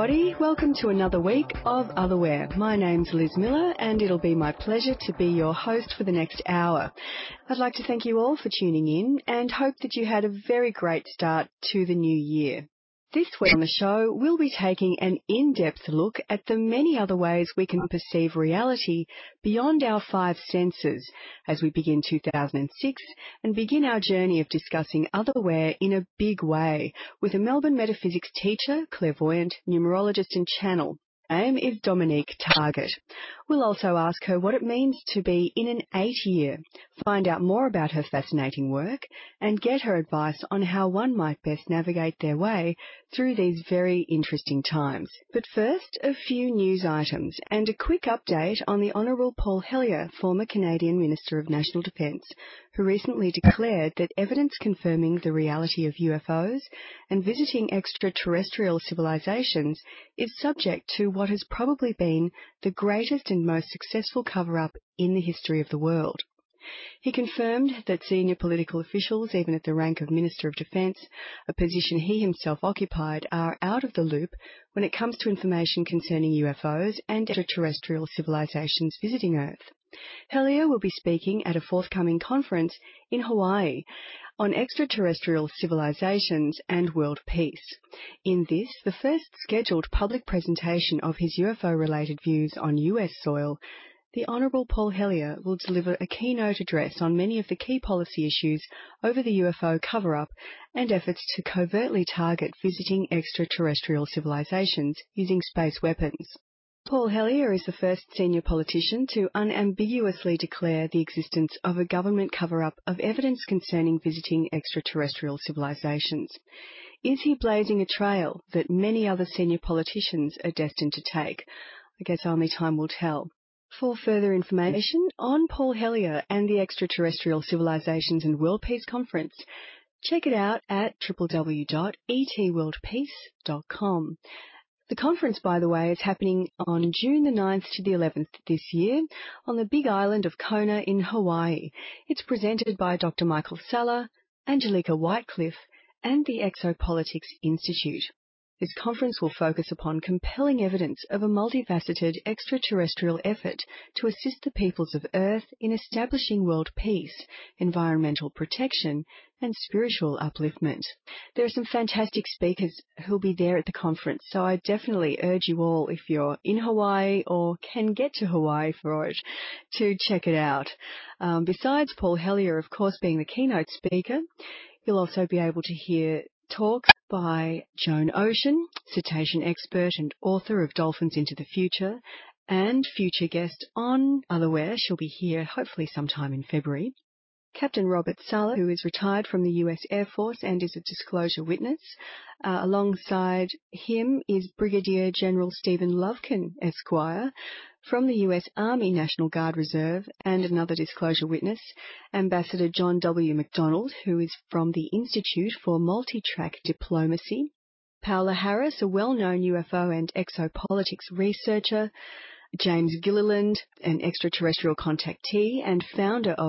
everybody. Welcome to another week of Otherwhere. My name's Liz Miller and it'll be my pleasure to be your host for the next hour. I'd like to thank you all for tuning in and hope that you had a very great start to the new year. This week on the show, we'll be taking an in-depth look at the many other ways we can perceive reality beyond our five senses as we begin 2006 and begin our journey of discussing Otherwhere in a big way with a Melbourne metaphysics teacher, clairvoyant, numerologist and channel. Her name is Dominique Target. We'll also ask her what it means to be in an 8-year, find out more about her fascinating work, and get her advice on how one might best navigate their way through these very interesting times. But first, a few news items and a quick update on the Honourable Paul Hellyer, former Canadian Minister of National Defence, who recently declared that evidence confirming the reality of UFOs and visiting extraterrestrial civilizations is subject to what has probably been the greatest and most successful cover-up in the history of the world. He confirmed that senior political officials, even at the rank of Minister of Defence, a position he himself occupied, are out of the loop when it comes to information concerning UFOs and extraterrestrial civilizations visiting Earth. Hellyer will be speaking at a forthcoming conference in Hawaii on extraterrestrial civilizations and world peace. In this, the first scheduled public presentation of his UFO-related views on US soil, the Honourable Paul Hellyer will deliver a keynote address on many of the key policy issues over the UFO cover-up and efforts to covertly target visiting extraterrestrial civilizations using space weapons. Paul Hellyer is the first senior politician to unambiguously declare the existence of a government cover-up of evidence concerning visiting extraterrestrial civilizations. Is he blazing a trail that many other senior politicians are destined to take? I guess only time will tell. For further information on Paul Hellyer and the Extraterrestrial Civilizations and World Peace Conference, check it out at www.etworldpeace.com. The conference, by the way, is happening on June the 9th to the 11th this year on the big island of Kona in Hawaii. It's presented by Dr. Michael Salla, Angelica Whitecliffe, and the Exopolitics Institute. This conference will focus upon compelling evidence of a multifaceted extraterrestrial effort to assist the peoples of Earth in establishing world peace, environmental protection, and spiritual upliftment. There are some fantastic speakers who'll be there at the conference, so I definitely urge you all, if you're in Hawaii or can get to Hawaii for it, to check it out. Besides Paul Hellyer, of course, being the keynote speaker, you'll also be able to hear talks by Joan Ocean, cetacean expert and author of Dolphins into the Future, and future guest on Otherwhere. She'll be here hopefully sometime in February. Captain Robert Salla, who is retired from the US Air Force and is a disclosure witness. Alongside him is Brigadier General Stephen Lovekin, Esquire, from the US Army National Guard Reserve and another disclosure witness, Ambassador John W. MacDonald, who is from the Institute for Multi-Track Diplomacy, Paola Harris, a well-known UFO and exopolitics researcher, James Gilliland, an extraterrestrial contactee and founder of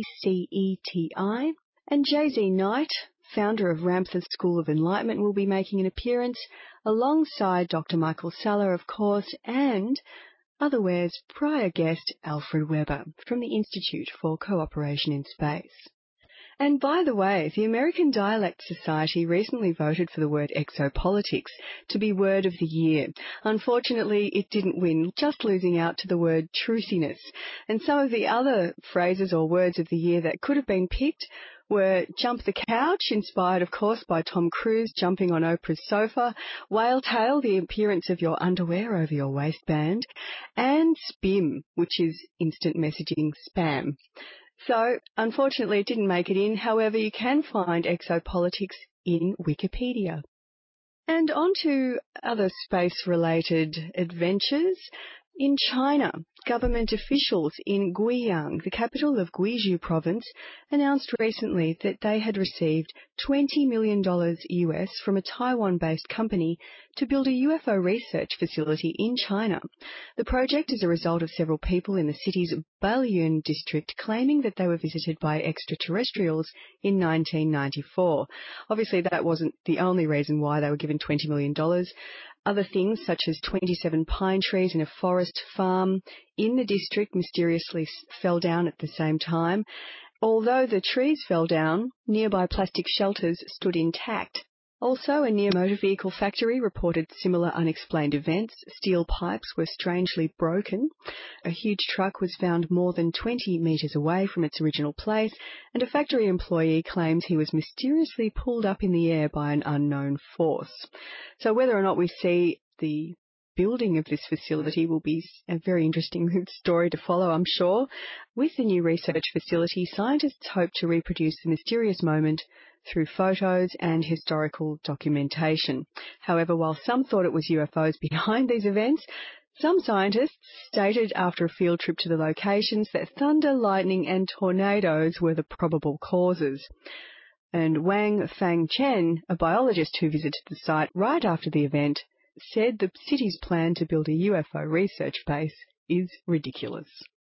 ECETI, and J.Z. Knight, founder of Ramtha School of Enlightenment, will be making an appearance alongside Dr. Michael Salla, of course, and Otherwhere's prior guest, Alfred Weber, from the Institute for Cooperation in Space. And by the way, the American Dialect Society recently voted for the word exopolitics to be word of the year. Unfortunately, it didn't win, just losing out to the word truthiness. And some of the other phrases or words of the year that could have been picked were jump the couch, inspired, of course, by Tom Cruise jumping on Oprah's sofa, whale tail, the appearance of your underwear over your waistband, and spim, which is instant messaging spam. So, unfortunately, it didn't make it in. However, you can find exopolitics in Wikipedia. And on to other space-related adventures. In China, government officials in Guiyang, the capital of Guizhou province, announced recently that they had received $20 million US from a Taiwan-based company to build a UFO research facility in China. The project is a result of several people in the city's Baiyun district claiming that they were visited by extraterrestrials in 1994. Obviously, that wasn't the only reason why they were given $20 million. Other things, such as 27 pine trees in a forest farm in the district, mysteriously fell down at the same time. Although the trees fell down, nearby plastic shelters stood intact. Also, a near motor vehicle factory reported similar unexplained events. Steel pipes were strangely broken. A huge truck was found more than 20 metres away from its original place, and a factory employee claims he was mysteriously pulled up in the air by an unknown force. So whether or not we see the building of this facility will be a very interesting story to follow, I'm sure. With the new research facility, scientists hope to reproduce the mysterious moment through photos and historical documentation. However, while some thought it was UFOs behind these events, some scientists stated after a field trip to the locations that thunder, lightning and tornadoes were the probable causes. And Wang Fangchen, a biologist who visited the site right after the event, said the city's plan to build a UFO research base is ridiculous.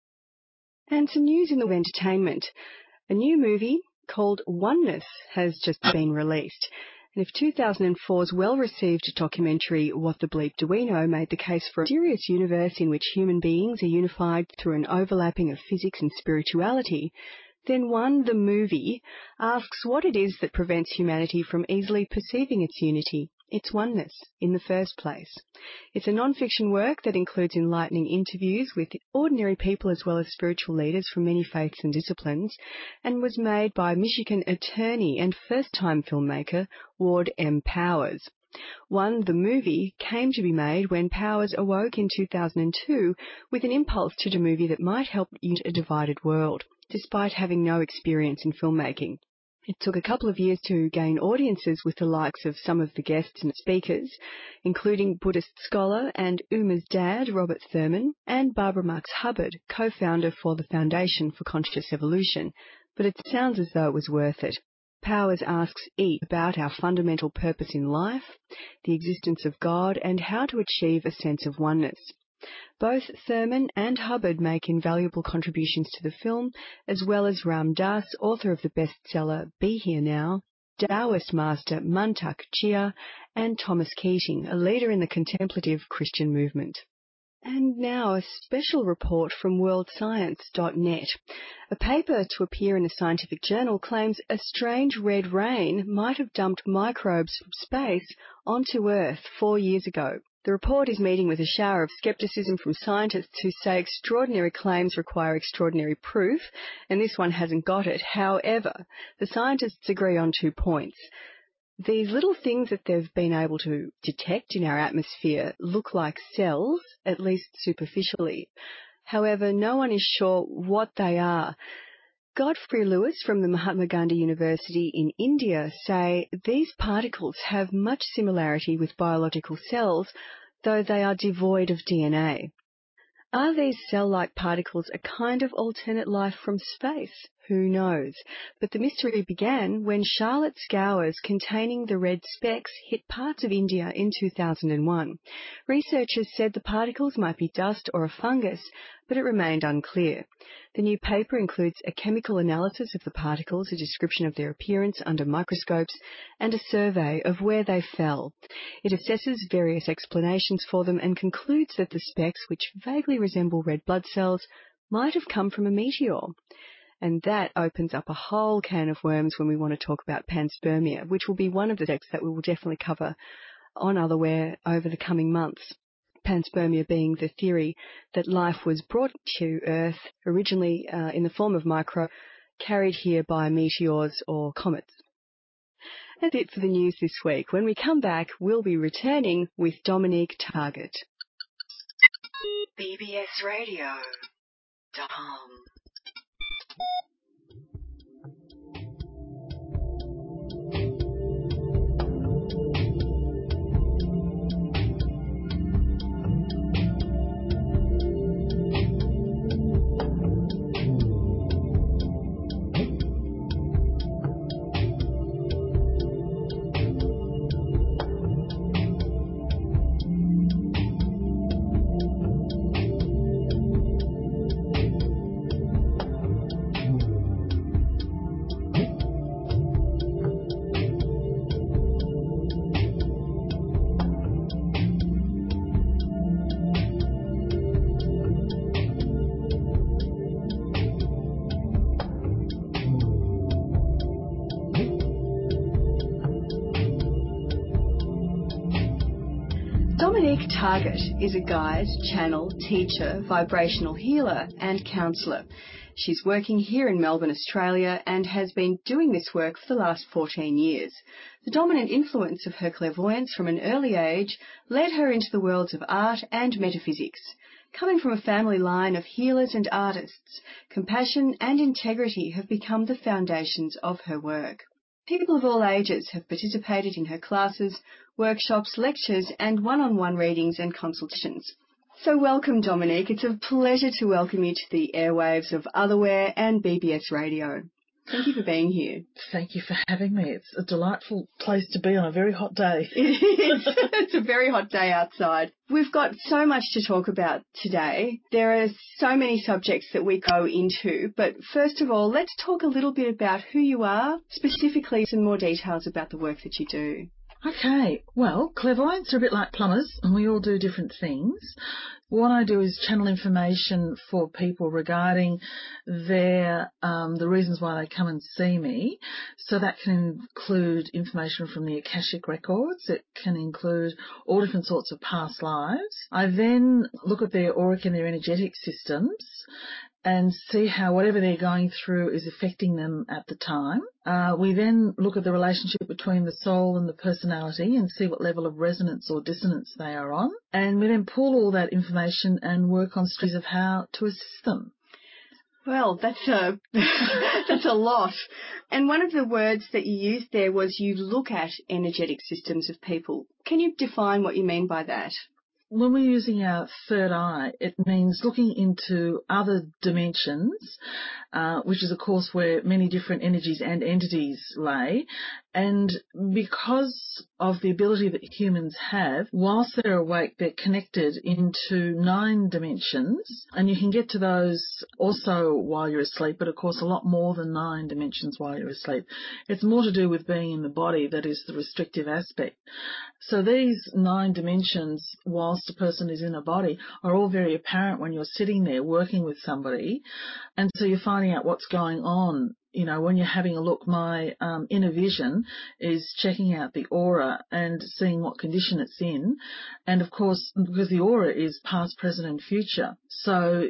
And some news in the entertainment. A new movie called Oneness has just been released. And if 2004's well-received documentary What the Bleep Do We Know made the case for a serious universe in which human beings are unified through an overlapping of physics and spirituality, then One, the movie, asks what it is that prevents humanity from easily perceiving its unity, its oneness, in the first place. It's a non-fiction work that includes enlightening interviews with ordinary people as well as spiritual leaders from many faiths and disciplines, and was made by Michigan attorney and first-time filmmaker Ward M. Powers. One, the movie, came to be made when Powers awoke in 2002 with an impulse to do a movie that might help unite a divided world, despite having no experience in filmmaking. It took a couple of years to gain audiences with the likes of some of the guests and speakers, including Buddhist scholar and Uma's dad, Robert Thurman, and Barbara Marx Hubbard, co-founder for the Foundation for Conscious Evolution, but it sounds as though it was worth it. Powers asks each about our fundamental purpose in life, the existence of God, and how to achieve a sense of oneness. Both Thurman and Hubbard make invaluable contributions to the film, as well as Ram Dass, author of the bestseller Be Here Now, Taoist master Mantak Chia, and Thomas Keating, a leader in the contemplative Christian movement. And now a special report from worldscience.net. A paper to appear in a scientific journal claims a strange red rain might have dumped microbes from space onto Earth 4 years ago. The report is meeting with a shower of scepticism from scientists who say extraordinary claims require extraordinary proof, and this one hasn't got it. However, the scientists agree on 2 points. These little things that they've been able to detect in our atmosphere look like cells, at least superficially. However, no one is sure what they are. Godfrey Lewis from the Mahatma Gandhi University in India say these particles have much similarity with biological cells, though they are devoid of DNA. Are these cell-like particles a kind of alternate life from space? Who knows? But the mystery began when Charlotte scours containing the red specks hit parts of India in 2001. Researchers said the particles might be dust or a fungus, but it remained unclear. The new paper includes a chemical analysis of the particles, a description of their appearance under microscopes, and a survey of where they fell. It assesses various explanations for them and concludes that the specks, which vaguely resemble red blood cells, might have come from a meteor. And that opens up a whole can of worms when we want to talk about panspermia, which will be one of the texts that we will definitely cover on Otherwhere over the coming months. Panspermia being the theory that life was brought to Earth originally in the form of micro, carried here by meteors or comets. That's it for the news this week. When we come back, we'll be returning with Dominique Target. bbsradio.com Target is a guide, channel, teacher, vibrational healer and counsellor. She's working here in Melbourne, Australia, and has been doing this work for the last 14 years. The dominant influence of her clairvoyance from an early age led her into the worlds of art and metaphysics. Coming from a family line of healers and artists, compassion and integrity have become the foundations of her work. People of all ages have participated in her classes, workshops, lectures and one-on-one readings and consultations. So welcome, Dominique. It's a pleasure to welcome you to the airwaves of Otherware and BBS Radio. Thank you for being here. Thank you for having me. It's a delightful place to be on a very hot day. It is. It's a very hot day outside. We've got so much to talk about today. There are so many subjects that we go into, but first of all, let's talk a little bit about who you are, specifically some more details about the work that you do. Okay, well, clairvoyants are a bit like plumbers, and we all do different things. What I do is channel information for people regarding their the reasons why they come and see me. So that can include information from the Akashic records. It can include all different sorts of past lives. I then look at their auric and their energetic systems and see how whatever they're going through is affecting them at the time. We then look at the relationship between the soul and the personality and see what level of resonance or dissonance they are on. And we then pull all that information and work on strategies of how to assist them. Well, that's a that's a lot. And one of the words that you used there was you look at energetic systems of people. Can you define what you mean by that? When we're using our third eye, it means looking into other dimensions, which is, of course, where many different energies and entities lay. And because of the ability that humans have, whilst they're awake, they're connected into 9 dimensions. And you can get to those also while you're asleep, but, of course, a lot more than 9 dimensions while you're asleep. It's more to do with being in the body that is the restrictive aspect. So these 9 dimensions, whilst a person is in a body, are all very apparent when you're sitting there working with somebody. And so you're finding out what's going on. You know, when you're having a look, my inner vision is checking out the aura and seeing what condition it's in. And, of course, because the aura is past, present and future. So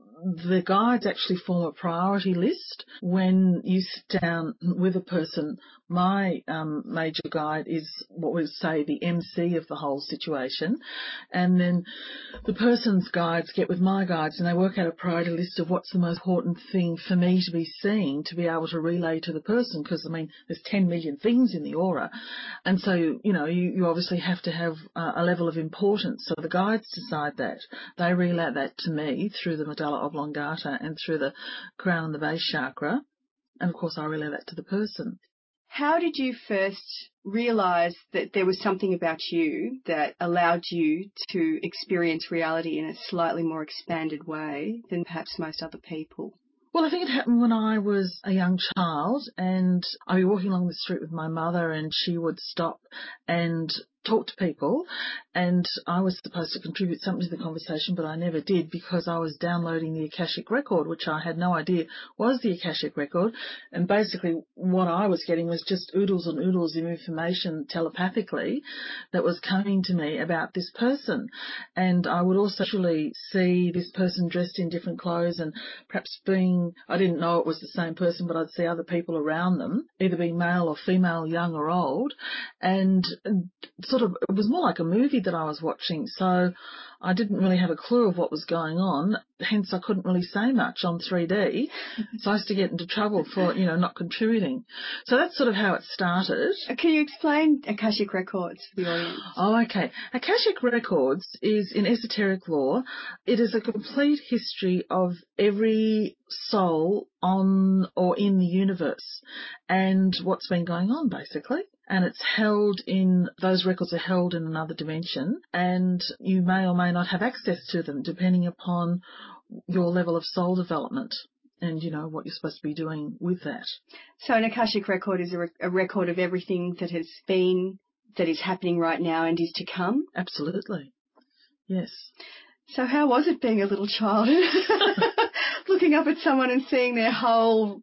the guides actually form a priority list when you sit down with a person. My major guide is what we say the MC of the whole situation. And then the person's guides get with my guides and they work out a priority list of what's the most important thing for me to be seeing, to be able to relay to the person. Because, I mean, there's 10 million things in the aura. And so, you know, you obviously have to have a level of importance. So the guides decide that. They relay that to me through the medulla oblongata and through the crown and the base chakra. And, of course, I relay that to the person. How did you first realise that there was something about you that allowed you to experience reality in a slightly more expanded way than perhaps most other people? Well, I think it happened when I was a young child, and I'd be walking along the street with my mother and she would stop and talk to people, and I was supposed to contribute something to the conversation, but I never did because I was downloading the Akashic record, which I had no idea was the Akashic record. And basically what I was getting was just oodles and oodles of information telepathically that was coming to me about this person. And I would also actually see this person dressed in different clothes and perhaps being, I didn't know it was the same person, but I'd see other people around them, either being male or female, young or old. And sort of, it was more like a movie that I was watching, so I didn't really have a clue of what was going on, hence I couldn't really say much on 3D, so I used to get into trouble for, you know, not contributing. So that's sort of how it started. Can you explain Akashic Records for the audience? Oh, okay. Akashic Records is, in esoteric law, it is a complete history of every soul on or in the universe and what's been going on, basically. And it's held in, those records are held in another dimension, and you may or may not have access to them depending upon your level of soul development and, you know, what you're supposed to be doing with that. So an Akashic record is a record of everything that has been, that is happening right now and is to come? Absolutely. Yes. So how was it being a little child? Looking up at someone and seeing their whole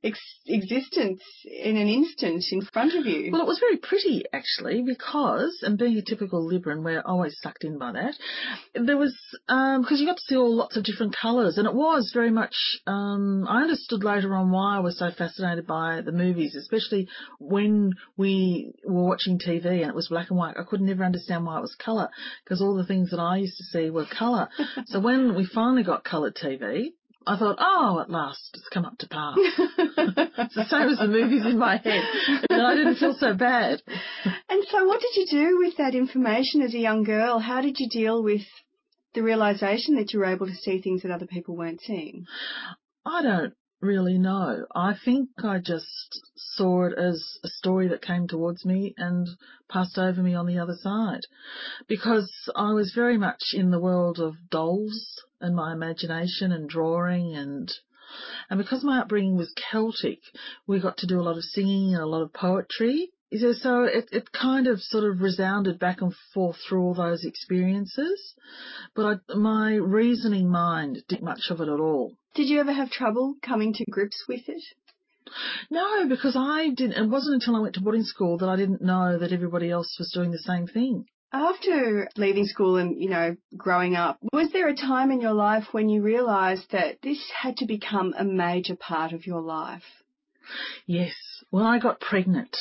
existence in an instant in front of you. Well, it was very pretty, actually, because, and being a typical Libran, we're always sucked in by that, there was, because you got to see lots of different colours, and it was very much, I understood later on why I was so fascinated by the movies, especially when we were watching TV and it was black and white. I could never understand why it was colour, because all the things that I used to see were colour. So when we finally got coloured TV, I thought, oh, at last, it's come up to par. It's the same as the movies in my head. And I didn't feel so bad. And so what did you do with that information as a young girl? How did you deal with the realisation that you were able to see things that other people weren't seeing? I don't really know. I think I just saw it as a story that came towards me and passed over me on the other side, because I was very much in the world of dolls and my imagination and drawing, and because my upbringing was Celtic, we got to do a lot of singing and a lot of poetry. So it kind of sort of resounded back and forth through all those experiences, but my reasoning mind didn't much of it at all. Did you ever have trouble coming to grips with it? No, because I didn't. It wasn't until I went to boarding school that I didn't know that everybody else was doing the same thing. After leaving school and, growing up, was there a time in your life when you realised that this had to become a major part of your life? Yes. When I got pregnant,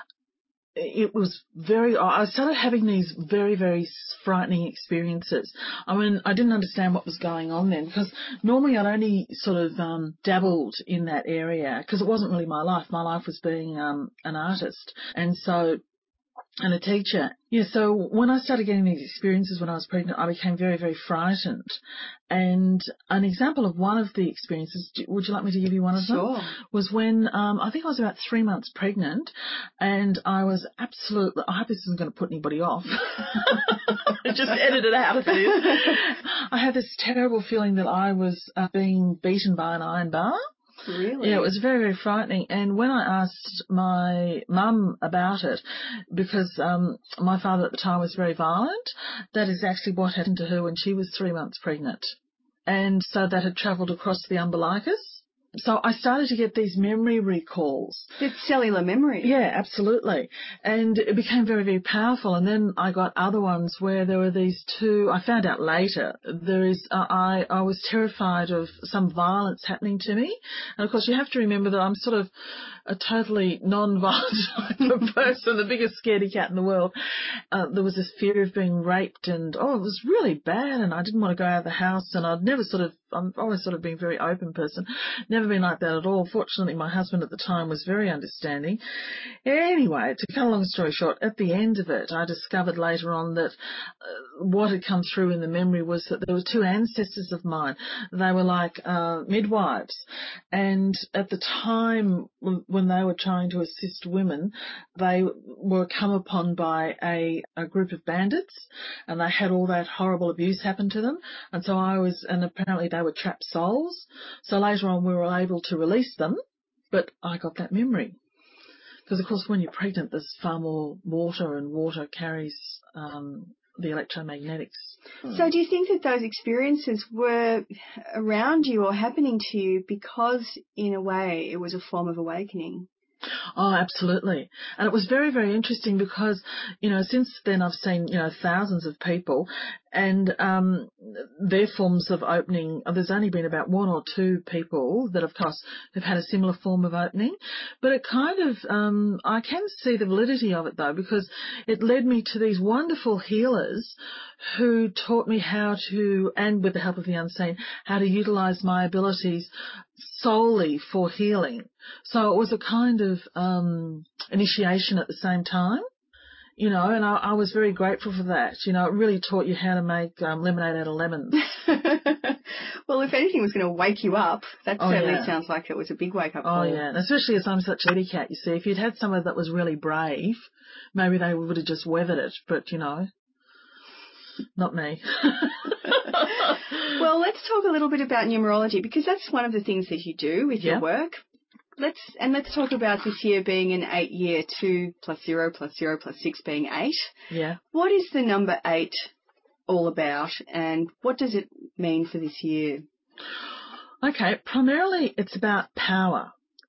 it was I started having these very, very frightening experiences. I mean, I didn't understand what was going on then, because normally I'd only sort of dabbled in that area, because it wasn't really my life. My life was being an artist and a teacher. Yeah, so when I started getting these experiences when I was pregnant, I became very, very frightened. And an example of one of the experiences, would you like me to give you one of them? Sure. Was when I think I was about 3 months pregnant, and I was absolutely, I hope this isn't going to put anybody off. Just edit it out if it is. I had this terrible feeling that I was being beaten by an iron bar. Really? Yeah, it was very, very frightening. And when I asked my mum about it, because my father at the time was very violent, that is actually what happened to her when she was 3 months pregnant. And so that had travelled across the umbilicus. So I started to get these memory recalls. It's cellular memory. Yeah, absolutely. And it became very, very powerful. And then I got other ones where there were these two, I found out later, I was terrified of some violence happening to me. And of course you have to remember that I'm sort of a totally non-violent type of person, the biggest scaredy cat in the world. There was this fear of being raped, and it was really bad, and I didn't want to go out of the house, and I'm always sort of been a very open person. Never been like that at all. Fortunately, my husband at the time was very understanding. Anyway, to cut a long story short, at the end of it, I discovered later on that what had come through in the memory was that there were two ancestors of mine. They were like midwives, and at the time when they were trying to assist women, they were come upon by a group of bandits, and they had all that horrible abuse happen to them. And so and apparently they were trapped souls. So later on we were able to release them, but I got that memory. Because, of course, when you're pregnant, there's far more water, and water carries the electromagnetics. So do you think that those experiences were around you or happening to you because, in a way, it was a form of awakening? Oh, absolutely. And it was very, very interesting because, since then I've seen, thousands of people, and their forms of opening, there's only been about one or two people that have had a similar form of opening. But it kind of, I can see the validity of it though, because it led me to these wonderful healers who taught me how to, and with the help of the unseen, how to utilise my abilities solely for healing. So it was a kind of initiation at the same time, and I was very grateful for that. It really taught you how to make lemonade out of lemons. Well, if anything was going to wake you up, that certainly sounds like it was a big wake-up call. Oh, yeah, and especially as I'm such a lady cat, you see. If you'd had someone that was really brave, maybe they would have just weathered it, but, not me. Well, let's talk a little bit about numerology, because that's one of the things that you do with your work. Let's talk about this year being an 8-year, 2 plus 0 plus 0 plus 6 being 8. Yeah. What is the number 8 all about, and what does it mean for this year? Okay, primarily it's about power.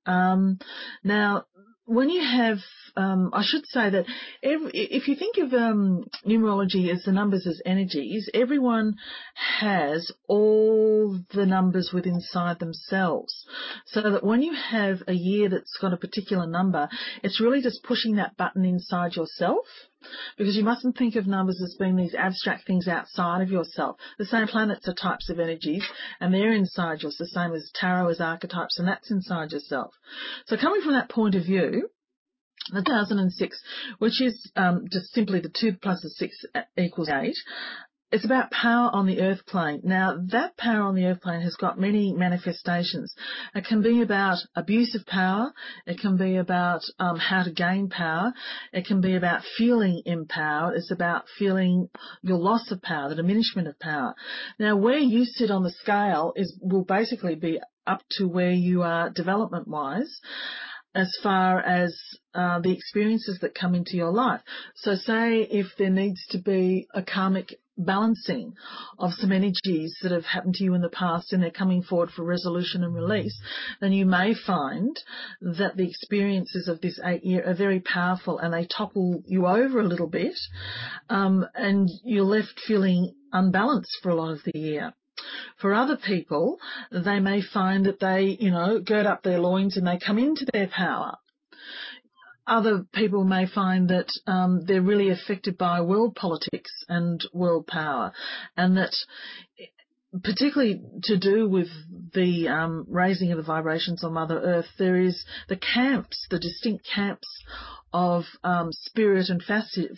Now, when you have, I should say that if you think of numerology as the numbers as energies, everyone has all the numbers within inside themselves. So that when you have a year that's got a particular number, it's really just pushing that button inside yourself. Because you mustn't think of numbers as being these abstract things outside of yourself. The same planets are types of energies, and they're inside yourself, the same as tarot is archetypes, and that's inside yourself. So coming from that point of view, the 2006, which is just simply the 2 plus the 6 equals 8, it's about power on the earth plane. Now, that power on the earth plane has got many manifestations. It can be about abuse of power. It can be about how to gain power. It can be about feeling empowered. It's about feeling your loss of power, the diminishment of power. Now, where you sit on the scale will basically be up to where you are development-wise, as far as the experiences that come into your life. So say if there needs to be a karmic balancing of some energies that have happened to you in the past and they're coming forward for resolution and release, then you may find that the experiences of this 8 year are very powerful and they topple you over a little bit, and you're left feeling unbalanced for a lot of the year. For other people, they may find that they, gird up their loins and they come into their power. Other people may find that they're really affected by world politics and world power, and that particularly to do with the raising of the vibrations on Mother Earth, there is the camps, the distinct camps of spirit and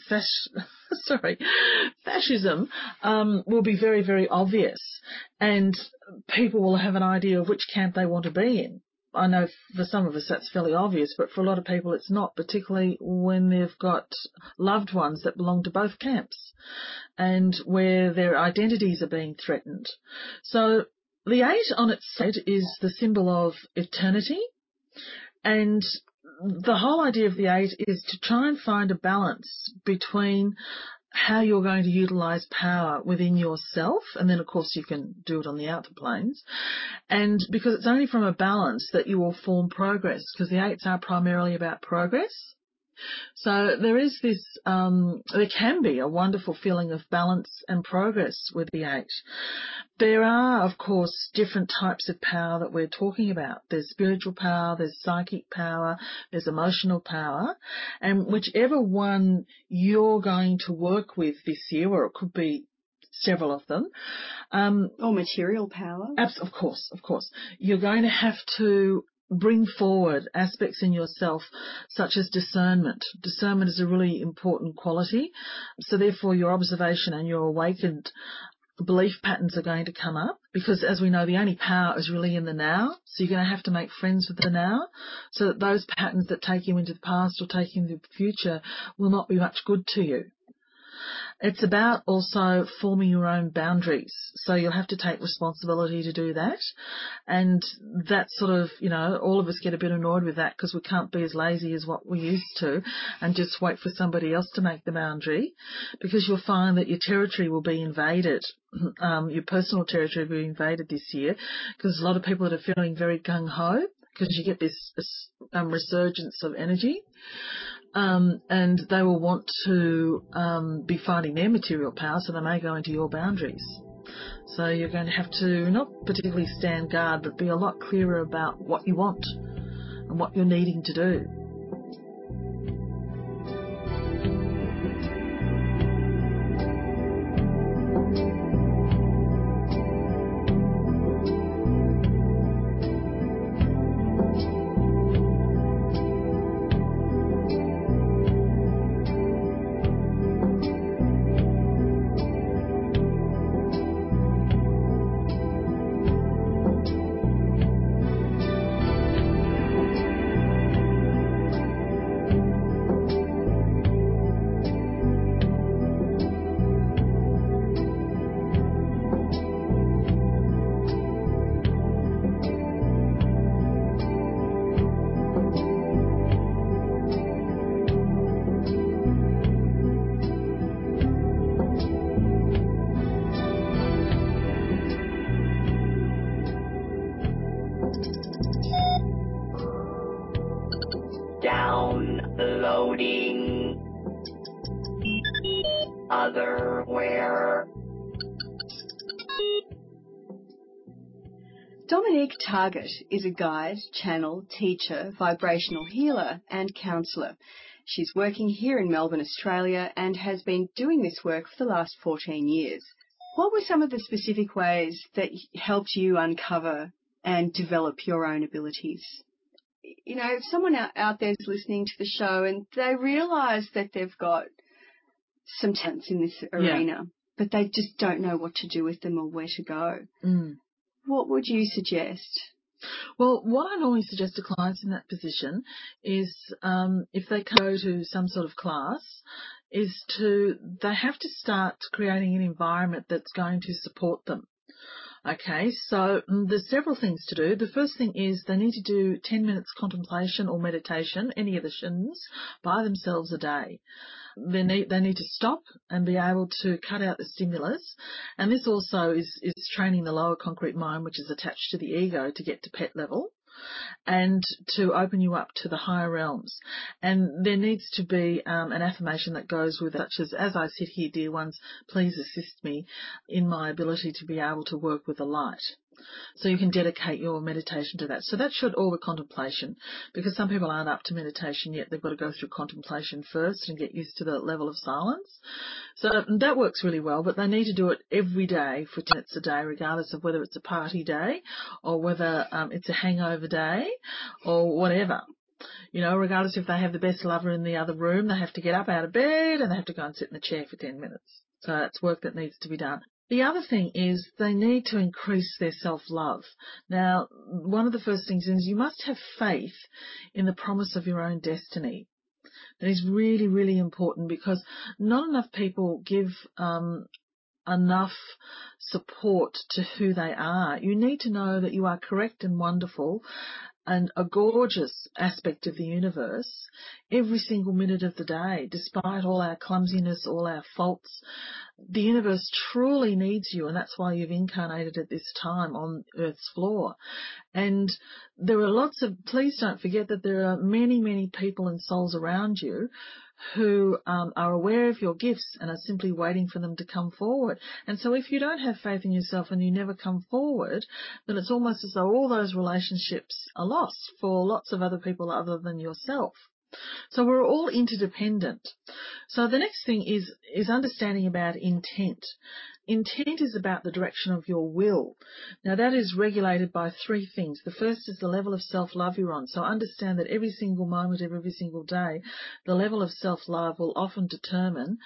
fascism will be very, very obvious, and people will have an idea of which camp they want to be in. I know for some of us that's fairly obvious, but for a lot of people it's not, particularly when they've got loved ones that belong to both camps and where their identities are being threatened. So the 8 on its side is the symbol of eternity, and the whole idea of the 8 is to try and find a balance between how you're going to utilise power within yourself, and then of course you can do it on the outer planes, and because it's only from a balance that you will form progress, because the 8s are primarily about progress. So there is this, there can be a wonderful feeling of balance and progress with the 8. There are, of course, different types of power that we're talking about. There's spiritual power, there's psychic power, there's emotional power, and whichever one you're going to work with this year, or it could be several of them. Or material power. Of course. You're going to have to bring forward aspects in yourself such as discernment. Discernment is a really important quality. So therefore your observation and your awakened belief patterns are going to come up, because as we know, the only power is really in the now. So you're going to have to make friends with the now, so that those patterns that take you into the past or take you into the future will not be much good to you. It's about also forming your own boundaries. So you'll have to take responsibility to do that. And that sort of, all of us get a bit annoyed with that because we can't be as lazy as what we used to and just wait for somebody else to make the boundary, because you'll find that your territory will be invaded. Your personal territory will be invaded this year, because a lot of people that are feeling very gung-ho, because you get this resurgence of energy. And they will want to be finding their material power, so they may go into your boundaries. So you're going to have to not particularly stand guard, but be a lot clearer about what you want and what you're needing to do. Otherwhere. Dominique Target is a guide, channel, teacher, vibrational healer and counsellor. She's working here in Melbourne, Australia, and has been doing this work for the last 14 years. What were some of the specific ways that helped you uncover and develop your own abilities? You know, if someone out there is listening to the show and they realise that they've got some talents in this arena, but they just don't know what to do with them or where to go, what would you suggest? Well, what I normally suggest to clients in that position is if they go to some sort of class, they have to start creating an environment that's going to support them. Okay, so there's several things to do. The first thing is they need to do 10 minutes contemplation or meditation, any of the shins, by themselves a day. They need to stop and be able to cut out the stimulus. And this also is training the lower concrete mind, which is attached to the ego, to get to pet level and to open you up to the higher realms. And there needs to be an affirmation that goes with it, such as I sit here, dear ones, please assist me in my ability to be able to work with the light. So you can dedicate your meditation to that. So that should all the contemplation, because some people aren't up to meditation yet. They've got to go through contemplation first and get used to the level of silence. So that works really well, but they need to do it every day for 10 minutes a day, regardless of whether it's a party day or whether it's a hangover day or whatever. You know, regardless if they have the best lover in the other room, they have to get up out of bed and they have to go and sit in the chair for 10 minutes. So it's work that needs to be done. The other thing is they need to increase their self-love. Now, one of the first things is you must have faith in the promise of your own destiny. That is really, really important, because not enough people give enough support to who they are. You need to know that you are correct and wonderful and a gorgeous aspect of the universe every single minute of the day, despite all our clumsiness, all our faults. The universe truly needs you, and that's why you've incarnated at this time on Earth's floor. And there are please don't forget that there are many, many people and souls around you who are aware of your gifts and are simply waiting for them to come forward. And so if you don't have faith in yourself and you never come forward, then it's almost as though all those relationships are lost for lots of other people other than yourself. So we're all interdependent. So the next thing is understanding about intent. Intent is about the direction of your will. Now that is regulated by three things. The first is the level of self-love you're on. So understand that every single moment of every single day, the level of self-love will often determine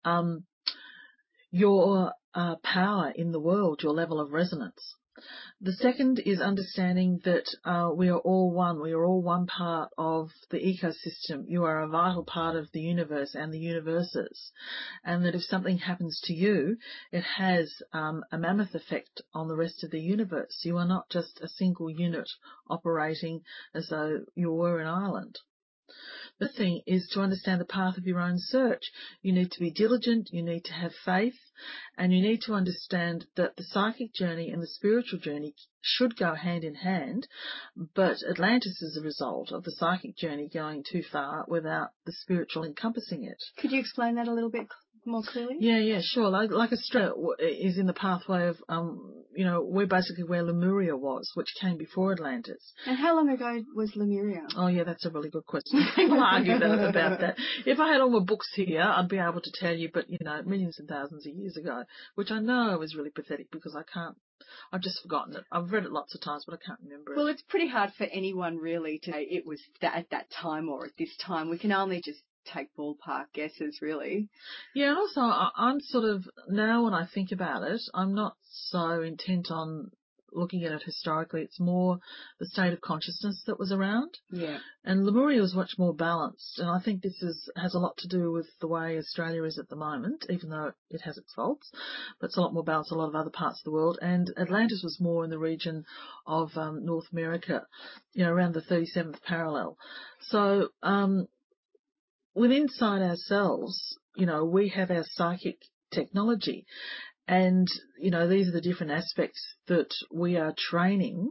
your power in the world, your level of resonance. The second is understanding that we are all one. We are all one part of the ecosystem. You are a vital part of the universe and the universes. And that if something happens to you, it has a mammoth effect on the rest of the universe. You are not just a single unit operating as though you were an island. The thing is to understand the path of your own search. You need to be diligent, you need to have faith, and you need to understand that the psychic journey and the spiritual journey should go hand in hand, but Atlantis is a result of the psychic journey going too far without the spiritual encompassing it. Could you explain that a little bit more clearly? Yeah, sure. Like Australia is in the pathway of, we're basically where Lemuria was, which came before Atlantis. And how long ago was Lemuria? Oh, yeah, that's a really good question. People argue about that. If I had all my books here, I'd be able to tell you, but, millions and thousands of years ago, which I know is really pathetic because I've just forgotten it. I've read it lots of times, but I can't remember it. Well, it's pretty hard for anyone really to say it was at that time or at this time. We can only just take ballpark guesses, really. Yeah, and also I'm sort of, now when I think about it, I'm not so intent on looking at it historically. It's more the state of consciousness that was around. Yeah. And Lemuria was much more balanced, and I think this has a lot to do with the way Australia is at the moment, even though it has its faults, but it's a lot more balanced than a lot of other parts of the world. And Atlantis was more in the region of North America, around the 37th parallel. So within inside ourselves, we have our psychic technology. And, these are the different aspects that we are training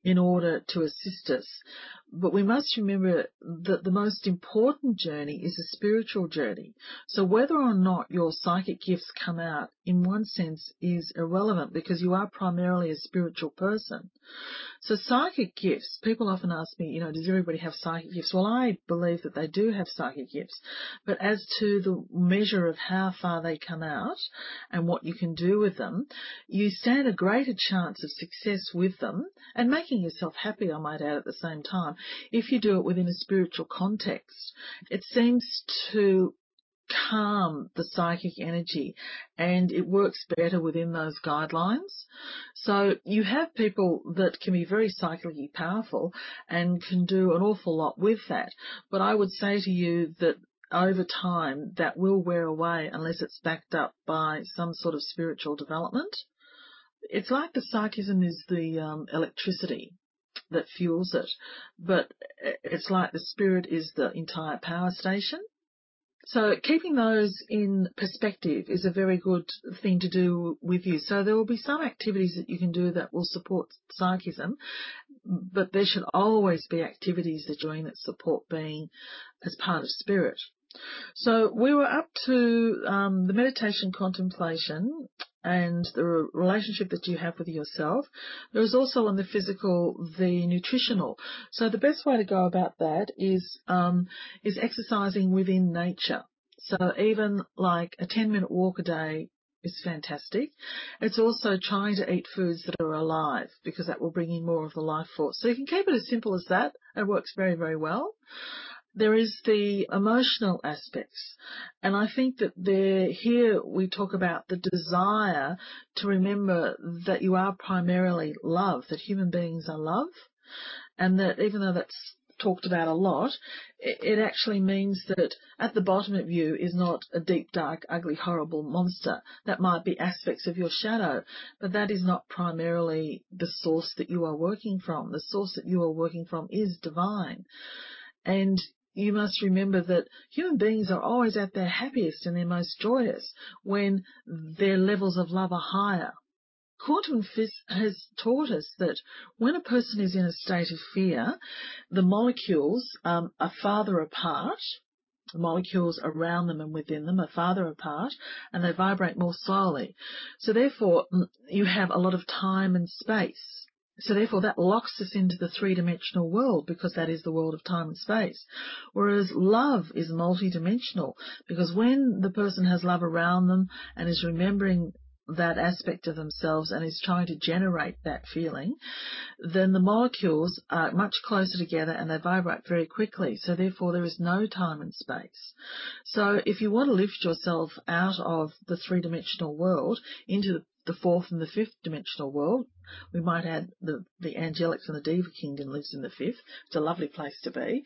in order to assist us. But we must remember that the most important journey is a spiritual journey. So whether or not your psychic gifts come out, in one sense, is irrelevant because you are primarily a spiritual person. So psychic gifts, people often ask me, does everybody have psychic gifts? Well, I believe that they do have psychic gifts. But as to the measure of how far they come out and what you can do with them, you stand a greater chance of success with them and making yourself happy, I might add, at the same time, if you do it within a spiritual context. It seems to calm the psychic energy and it works better within those guidelines. So you have people that can be very psychically powerful and can do an awful lot with that. But I would say to you that over time that will wear away unless it's backed up by some sort of spiritual development. It's like the psychism is the electricity that fuels it, but it's like the spirit is the entire power station. So keeping those in perspective is a very good thing to do with you. So there will be some activities that you can do that will support psychism, but there should always be activities that you're doing that support being as part of spirit. So we were up to the meditation contemplation and the relationship that you have with yourself. There is also on the physical, the nutritional. So the best way to go about that is exercising within nature. So even like a 10-minute walk a day is fantastic. It's also trying to eat foods that are alive because that will bring in more of the life force. So you can keep it as simple as that. It works very, very well. There is the emotional aspects, and I think that here we talk about the desire to remember that you are primarily love, that human beings are love, and that even though that's talked about a lot, it actually means that at the bottom of you is not a deep, dark, ugly, horrible monster. That might be aspects of your shadow, but that is not primarily the source that you are working from. The source that you are working from is divine. And you must remember that human beings are always at their happiest and their most joyous when their levels of love are higher. Quantum physics has taught us that when a person is in a state of fear, the molecules are farther apart. The molecules around them and within them are farther apart and they vibrate more slowly. So therefore, you have a lot of time and space. So therefore that locks us into the three-dimensional world because that is the world of time and space. Whereas love is multidimensional because when the person has love around them and is remembering that aspect of themselves and is trying to generate that feeling, then the molecules are much closer together and they vibrate very quickly. So therefore there is no time and space. So if you want to lift yourself out of the three-dimensional world into the fourth and the fifth dimensional world, we might add the angelics and the Diva Kingdom lives in the fifth. It's a lovely place to be.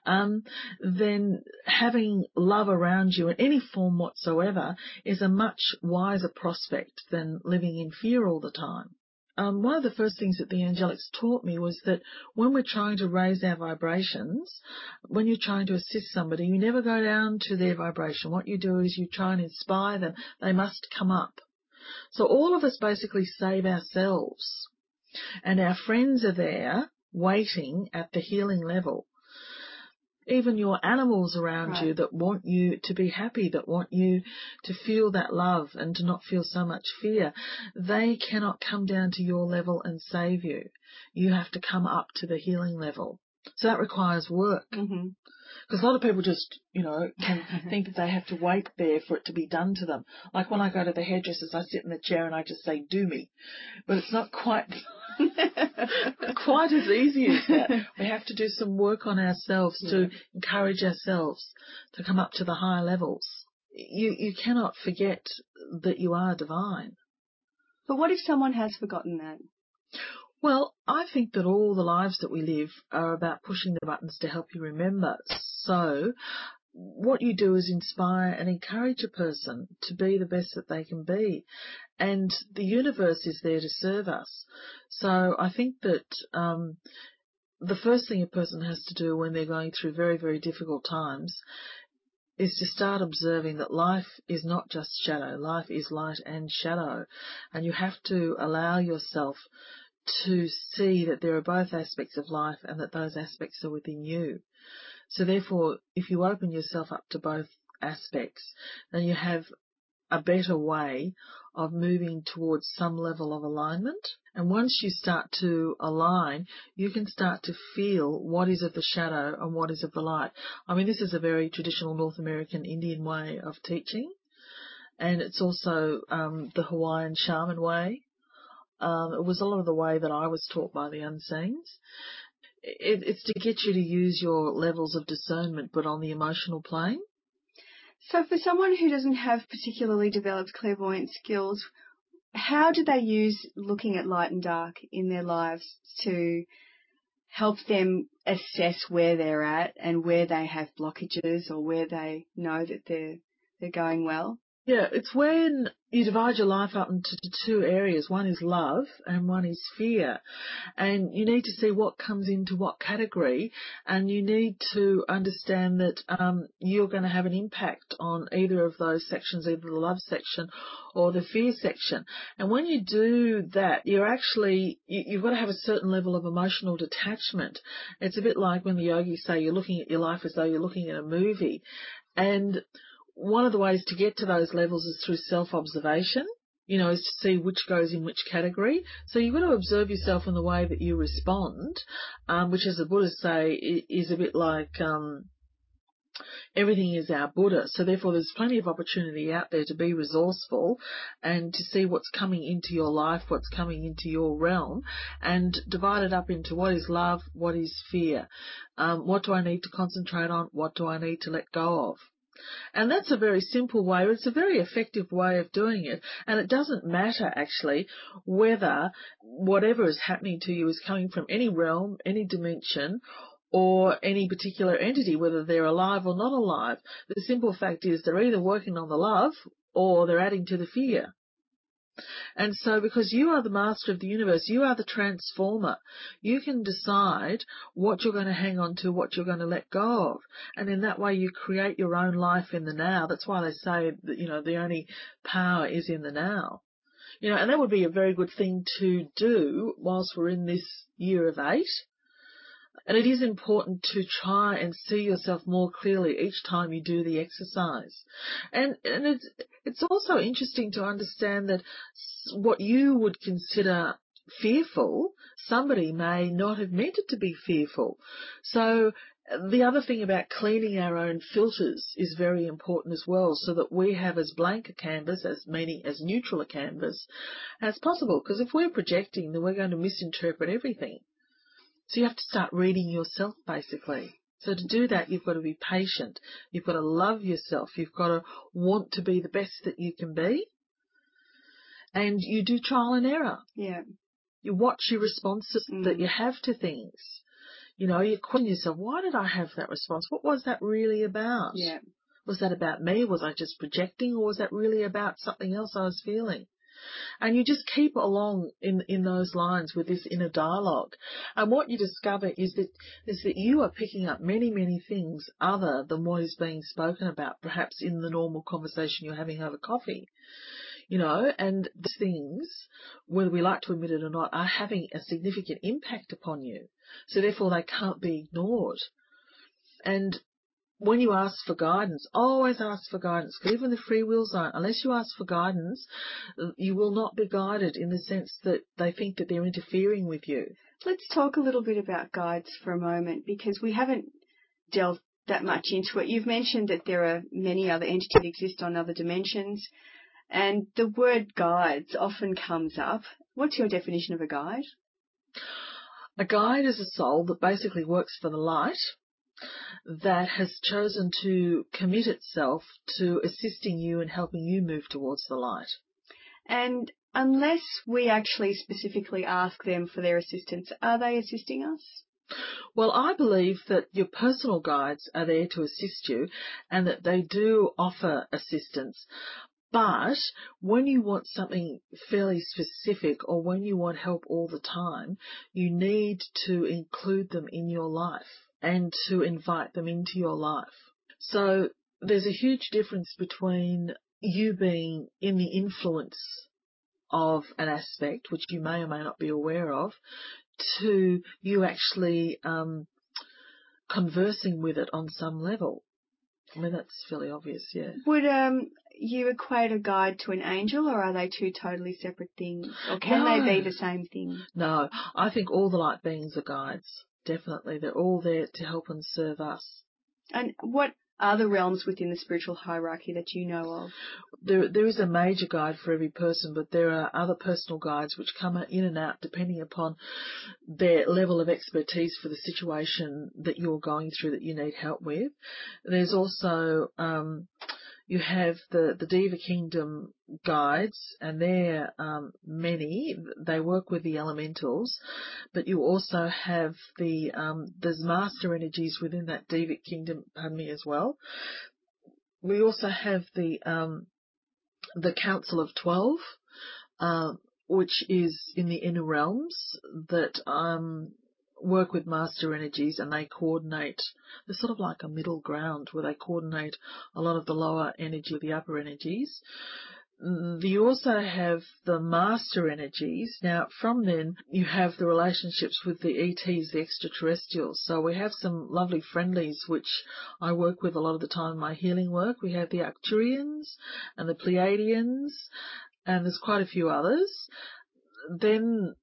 Then having love around you in any form whatsoever is a much wiser prospect than living in fear all the time. One of the first things that the angelics taught me was that when we're trying to raise our vibrations, when you're trying to assist somebody, you never go down to their vibration. What you do is you try and inspire them. They must come up. So all of us basically save ourselves, and our friends are there waiting at the healing level. Even your animals around you that want you to be happy, that want you to feel that love and to not feel so much fear, they cannot come down to your level and save you. You have to come up to the healing level. So that requires work. Mm-hmm. Because a lot of people just, can think that they have to wait there for it to be done to them. Like when I go to the hairdressers, I sit in the chair and I just say, do me. But it's not quite as easy as that. We have to do some work on ourselves to encourage ourselves to come up to the higher levels. You cannot forget that you are divine. But what if someone has forgotten that? Well, I think that all the lives that we live are about pushing the buttons to help you remember. So what you do is inspire and encourage a person to be the best that they can be. And the universe is there to serve us. So I think that the first thing a person has to do when they're going through very, very difficult times is to start observing that life is not just shadow. Life is light and shadow. And you have to allow yourself to see that there are both aspects of life and that those aspects are within you. So therefore, if you open yourself up to both aspects, then you have a better way of moving towards some level of alignment. And once you start to align, you can start to feel what is of the shadow and what is of the light. I mean, this is a very traditional North American Indian way of teaching, and it's also the Hawaiian shaman way. It was a lot of the way that I was taught by the Unseens. It's to get you to use your levels of discernment, but on the emotional plane. So for someone who doesn't have particularly developed clairvoyant skills, how do they use looking at light and dark in their lives to help them assess where they're at and where they have blockages or where they know that they're going well? Yeah, it's when you divide your life up into two areas. One is love and one is fear. And you need to see what comes into what category, and you need to understand that you're going to have an impact on either of those sections, either the love section or the fear section. And when you do that, you've got to have a certain level of emotional detachment. It's a bit like when the yogis say you're looking at your life as though you're looking at a movie. And one of the ways to get to those levels is through self-observation, is to see which goes in which category. So you've got to observe yourself in the way that you respond, which, as the Buddhists say, is a bit like everything is our Buddha. So therefore there's plenty of opportunity out there to be resourceful and to see what's coming into your life, what's coming into your realm, and divide it up into what is love, what is fear, what do I need to concentrate on, what do I need to let go of. And that's a very simple way. It's a very effective way of doing it. And it doesn't matter, actually, whether whatever is happening to you is coming from any realm, any dimension, or any particular entity, whether they're alive or not alive. The simple fact is they're either working on the love or they're adding to the fear. And so because you are the master of the universe, you are the transformer, you can decide what you're going to hang on to, what you're going to let go of. And in that way you create your own life in the now. That's why they say that, the only power is in the now. And that would be a very good thing to do whilst we're in this year of 8. And it is important to try and see yourself more clearly each time you do the exercise. And it's also interesting to understand that what you would consider fearful, somebody may not have meant it to be fearful. So the other thing about cleaning our own filters is very important as well, so that we have as blank a canvas, as neutral a canvas as possible. Because if we're projecting, then we're going to misinterpret everything. So you have to start reading yourself, basically. So to do that, you've got to be patient. You've got to love yourself. You've got to want to be the best that you can be. And you do trial and error. Yeah. You watch your responses that you have to things. You question yourself, why did I have that response? What was that really about? Yeah. Was that about me? Was I just projecting, or was that really about something else I was feeling? And you just keep along in those lines with this inner dialogue. And what you discover is that you are picking up many, many things other than what is being spoken about, perhaps in the normal conversation you're having over coffee. And these things, whether we like to admit it or not, are having a significant impact upon you. So therefore they can't be ignored. And when you ask for guidance, always ask for guidance. Even the free will zone, unless you ask for guidance, you will not be guided in the sense that they think that they're interfering with you. Let's talk a little bit about guides for a moment, because we haven't delved that much into it. You've mentioned that there are many other entities that exist on other dimensions, and the word guides often comes up. What's your definition of a guide? A guide is a soul that basically works for the light, that has chosen to commit itself to assisting you and helping you move towards the light. And unless we actually specifically ask them for their assistance, are they assisting us? Well, I believe that your personal guides are there to assist you and that they do offer assistance. But when you want something fairly specific, or when you want help all the time, you need to include them in your life and to invite them into your life. So there's a huge difference between you being in the influence of an aspect, which you may or may not be aware of, to you actually conversing with it on some level. I mean, that's fairly obvious, yeah. Would you equate a guide to an angel, or are they two totally separate things? Or can they be the same thing? No, I think all the light beings are guides, definitely. They're all there to help and serve us. And what are the realms within the spiritual hierarchy that you know of? There is a major guide for every person, but there are other personal guides which come in and out depending upon their level of expertise for the situation that you're going through that you need help with. There's also you have the Diva Kingdom guides, and they're many. They work with the elementals, but you also have there's master energies within that Diva Kingdom, as well. We also have the Council of 12, which is in the inner realms that work with master energies, and they coordinate. They're sort of like a middle ground where they coordinate a lot of the lower energy with the upper energies. You also have the master energies. Now, from then, you have the relationships with the ETs, the extraterrestrials. So we have some lovely friendlies, which I work with a lot of the time in my healing work. We have the Arcturians and the Pleiadians, and there's quite a few others. Then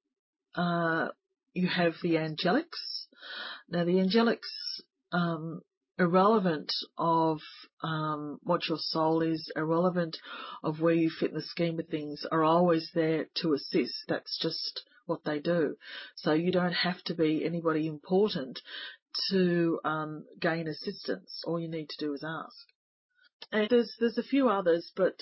you have the angelics. Now, the angelics, irrelevant of what your soul is, irrelevant of where you fit in the scheme of things, are always there to assist. That's just what they do. So you don't have to be anybody important to gain assistance. All you need to do is ask. And there's a few others, but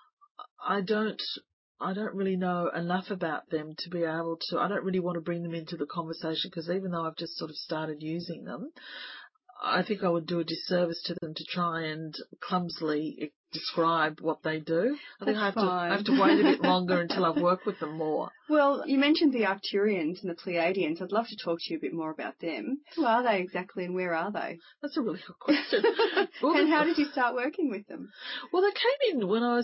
I don't really know enough about them to be able to. I don't really want to bring them into the conversation, because even though I've just sort of started using them, I think I would do a disservice to them to try and clumsily describe what they do. I think I have to wait a bit longer until I've worked with them more. Well, you mentioned the Arcturians and the Pleiadians. I'd love to talk to you a bit more about them. Who are they exactly, and where are they? That's a really good question. And how did you start working with them? Well, they came in when I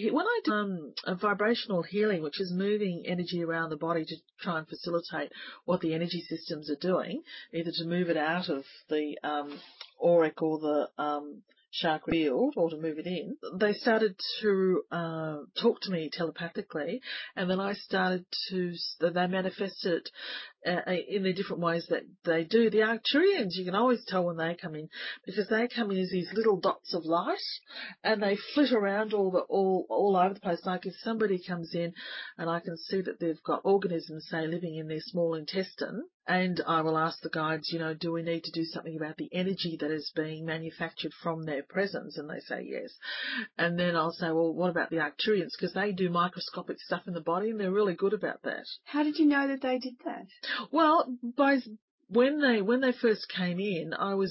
did a vibrational healing, which is moving energy around the body to try and facilitate what the energy systems are doing, either to move it out of the auric or the chakra field, or to move it in. They started to talk to me telepathically, and then I started they manifested in the different ways that they do. The Arcturians, you can always tell when they come in, because they come in as these little dots of light, and they flit around all over the place. Like if somebody comes in and I can see that they've got organisms, say, living in their small intestine, and I will ask the guides, do we need to do something about the energy that is being manufactured from their presence? And they say yes. And then I'll say, well, what about the Arcturians? Because they do microscopic stuff in the body, and they're really good about that. How did you know that they did that? Well, when they first came in,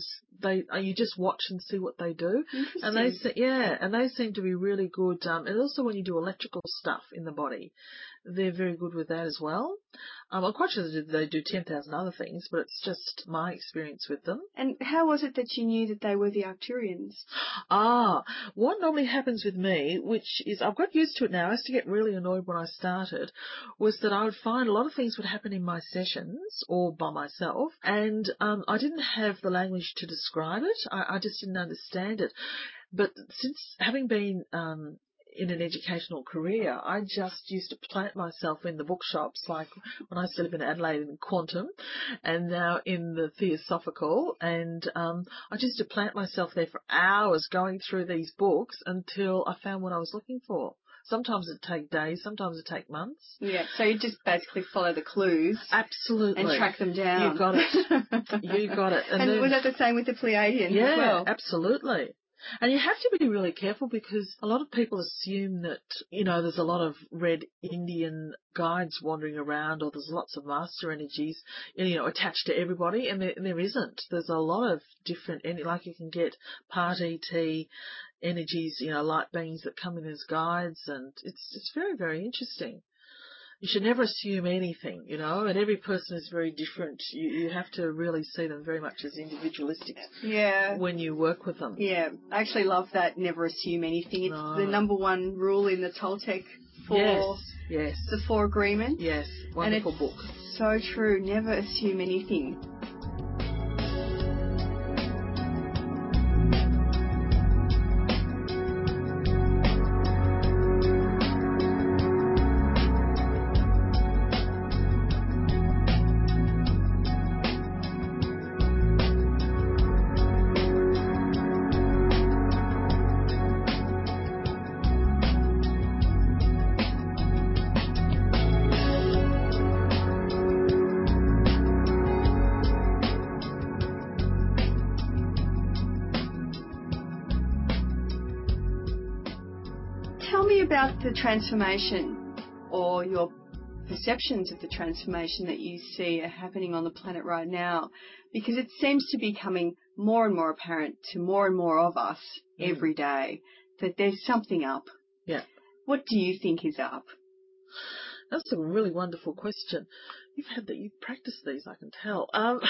you just watch and see what they do, and they seem to be really good. And also when you do electrical stuff in the body, they're very good with that as well. I'm quite sure they do 10,000 other things, but it's just my experience with them. And how was it that you knew that they were the Arcturians? What normally happens with me, which is I've got used to it now, I used to get really annoyed when I started, was that I would find a lot of things would happen in my sessions or by myself, and I didn't have the language to describe it. I just didn't understand it. But since having been in an educational career, I just used to plant myself in the bookshops, like when I used to live in Adelaide in Quantum, and now in the Theosophical, and I just used to plant myself there for hours going through these books until I found what I was looking for. Sometimes it'd take days, sometimes it'd take months. Yeah, so you just basically follow the clues. Absolutely. And track them down. You got it. You got it. And was that the same with the Pleiadians as well? Yeah, absolutely. And you have to be really careful, because a lot of people assume that, there's a lot of red Indian guides wandering around, or there's lots of master energies, attached to everybody, and there isn't. There's a lot of different, like you can get part ET energies, light beings that come in as guides, and it's very, very interesting. You should never assume anything, and every person is very different. You have to really see them very much as individualistic when you work with them. Yeah, I actually love that, never assume anything. It's the number one rule in the Toltec for yes. the Four Agreements. Yes, wonderful and book. So true. Never assume anything. Tell me about the transformation, or your perceptions of the transformation that you see are happening on the planet right now, because it seems to be becoming more and more apparent to more and more of us every day that there's something up. Yeah. What do you think is up? That's a really wonderful question. You've practiced these, I can tell.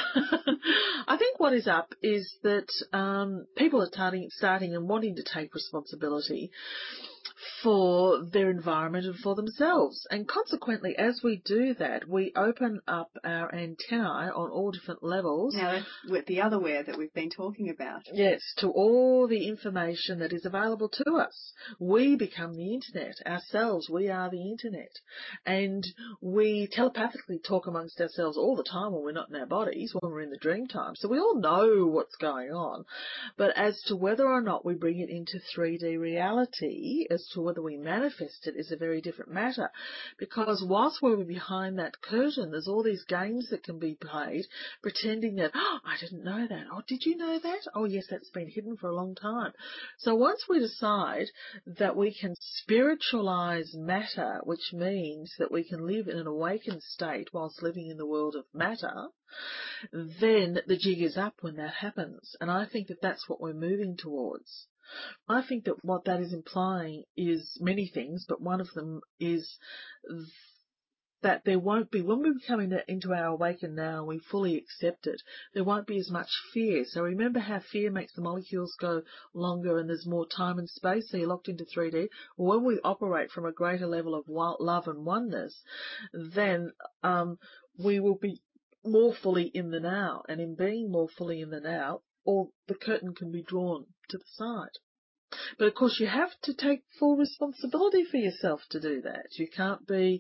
I think what is up is that people are starting and wanting to take responsibility for their environment and for themselves. And consequently, as we do that, we open up our antennae on all different levels. Now, that's with the otherware that we've been talking about. Yes, to all the information that is available to us. We become the internet ourselves. We are the internet. And we telepathically talk amongst ourselves all the time when we're not in our bodies, when we're in the dream time. So we all know what's going on. But as to whether or not we bring it into 3D reality, as to whether we manifest it, is a very different matter. Because whilst we're behind that curtain, there's all these games that can be played, pretending that, oh, I didn't know that. Oh, did you know that? Oh, yes, that's been hidden for a long time. So once we decide that we can spiritualize matter, which means that we can live in an awakened state whilst living in the world of matter, then the jig is up when that happens. And I think that that's what we're moving towards. I think that what that is implying is many things, but one of them is that there won't be, when we come into our awaken now and we fully accept it, there won't be as much fear. So remember how fear makes the molecules go longer and there's more time and space, so you're locked into 3D? Well, when we operate from a greater level of love and oneness, then we will be more fully in the now. And in being more fully in the now, or the curtain can be drawn to the side. But of course you have to take full responsibility for yourself to do that. You can't be,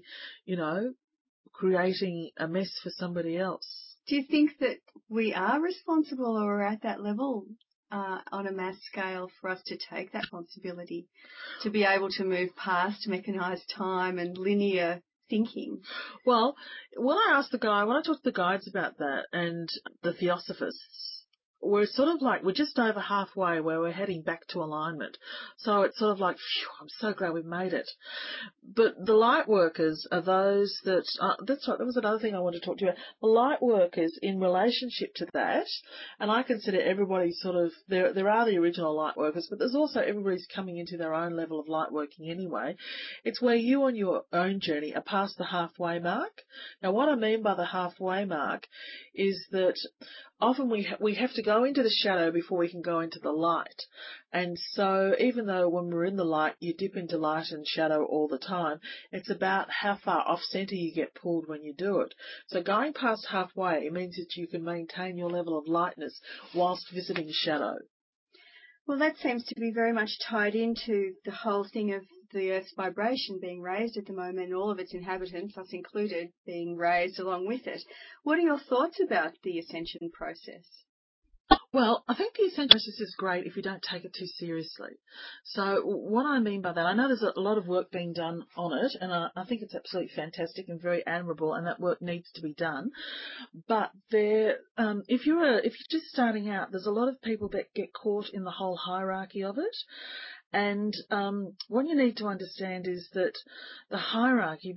creating a mess for somebody else. Do you think that we are responsible, or are at that level on a mass scale for us to take that responsibility, to be able to move past mechanised time and linear thinking? Well, when I talked to the guides about that and the theosophists, we're just over halfway where we're heading back to alignment. So it's sort of like, phew, I'm so glad we've made it. But the light workers are those that, that's right, that was another thing I wanted to talk to you about. The light workers in relationship to that, and I consider everybody there are the original light workers, but there's also everybody's coming into their own level of light working anyway. It's where you on your own journey are past the halfway mark. Now what I mean by the halfway mark is that often we have to go into the shadow before we can go into the light. And so even though when we're in the light, you dip into light and shadow all the time, it's about how far off center you get pulled when you do it. So going past halfway means that you can maintain your level of lightness whilst visiting shadow. Well, that seems to be very much tied into the whole thing of the Earth's vibration being raised at the moment, and all of its inhabitants, us included, being raised along with it. What are your thoughts about the ascension process? Well, I think the ascension process is great if you don't take it too seriously. So what I mean by that, I know there's a lot of work being done on it, and I think it's absolutely fantastic and very admirable, and that work needs to be done. But if you're just starting out, there's a lot of people that get caught in the whole hierarchy of it. And what you need to understand is that the hierarchy,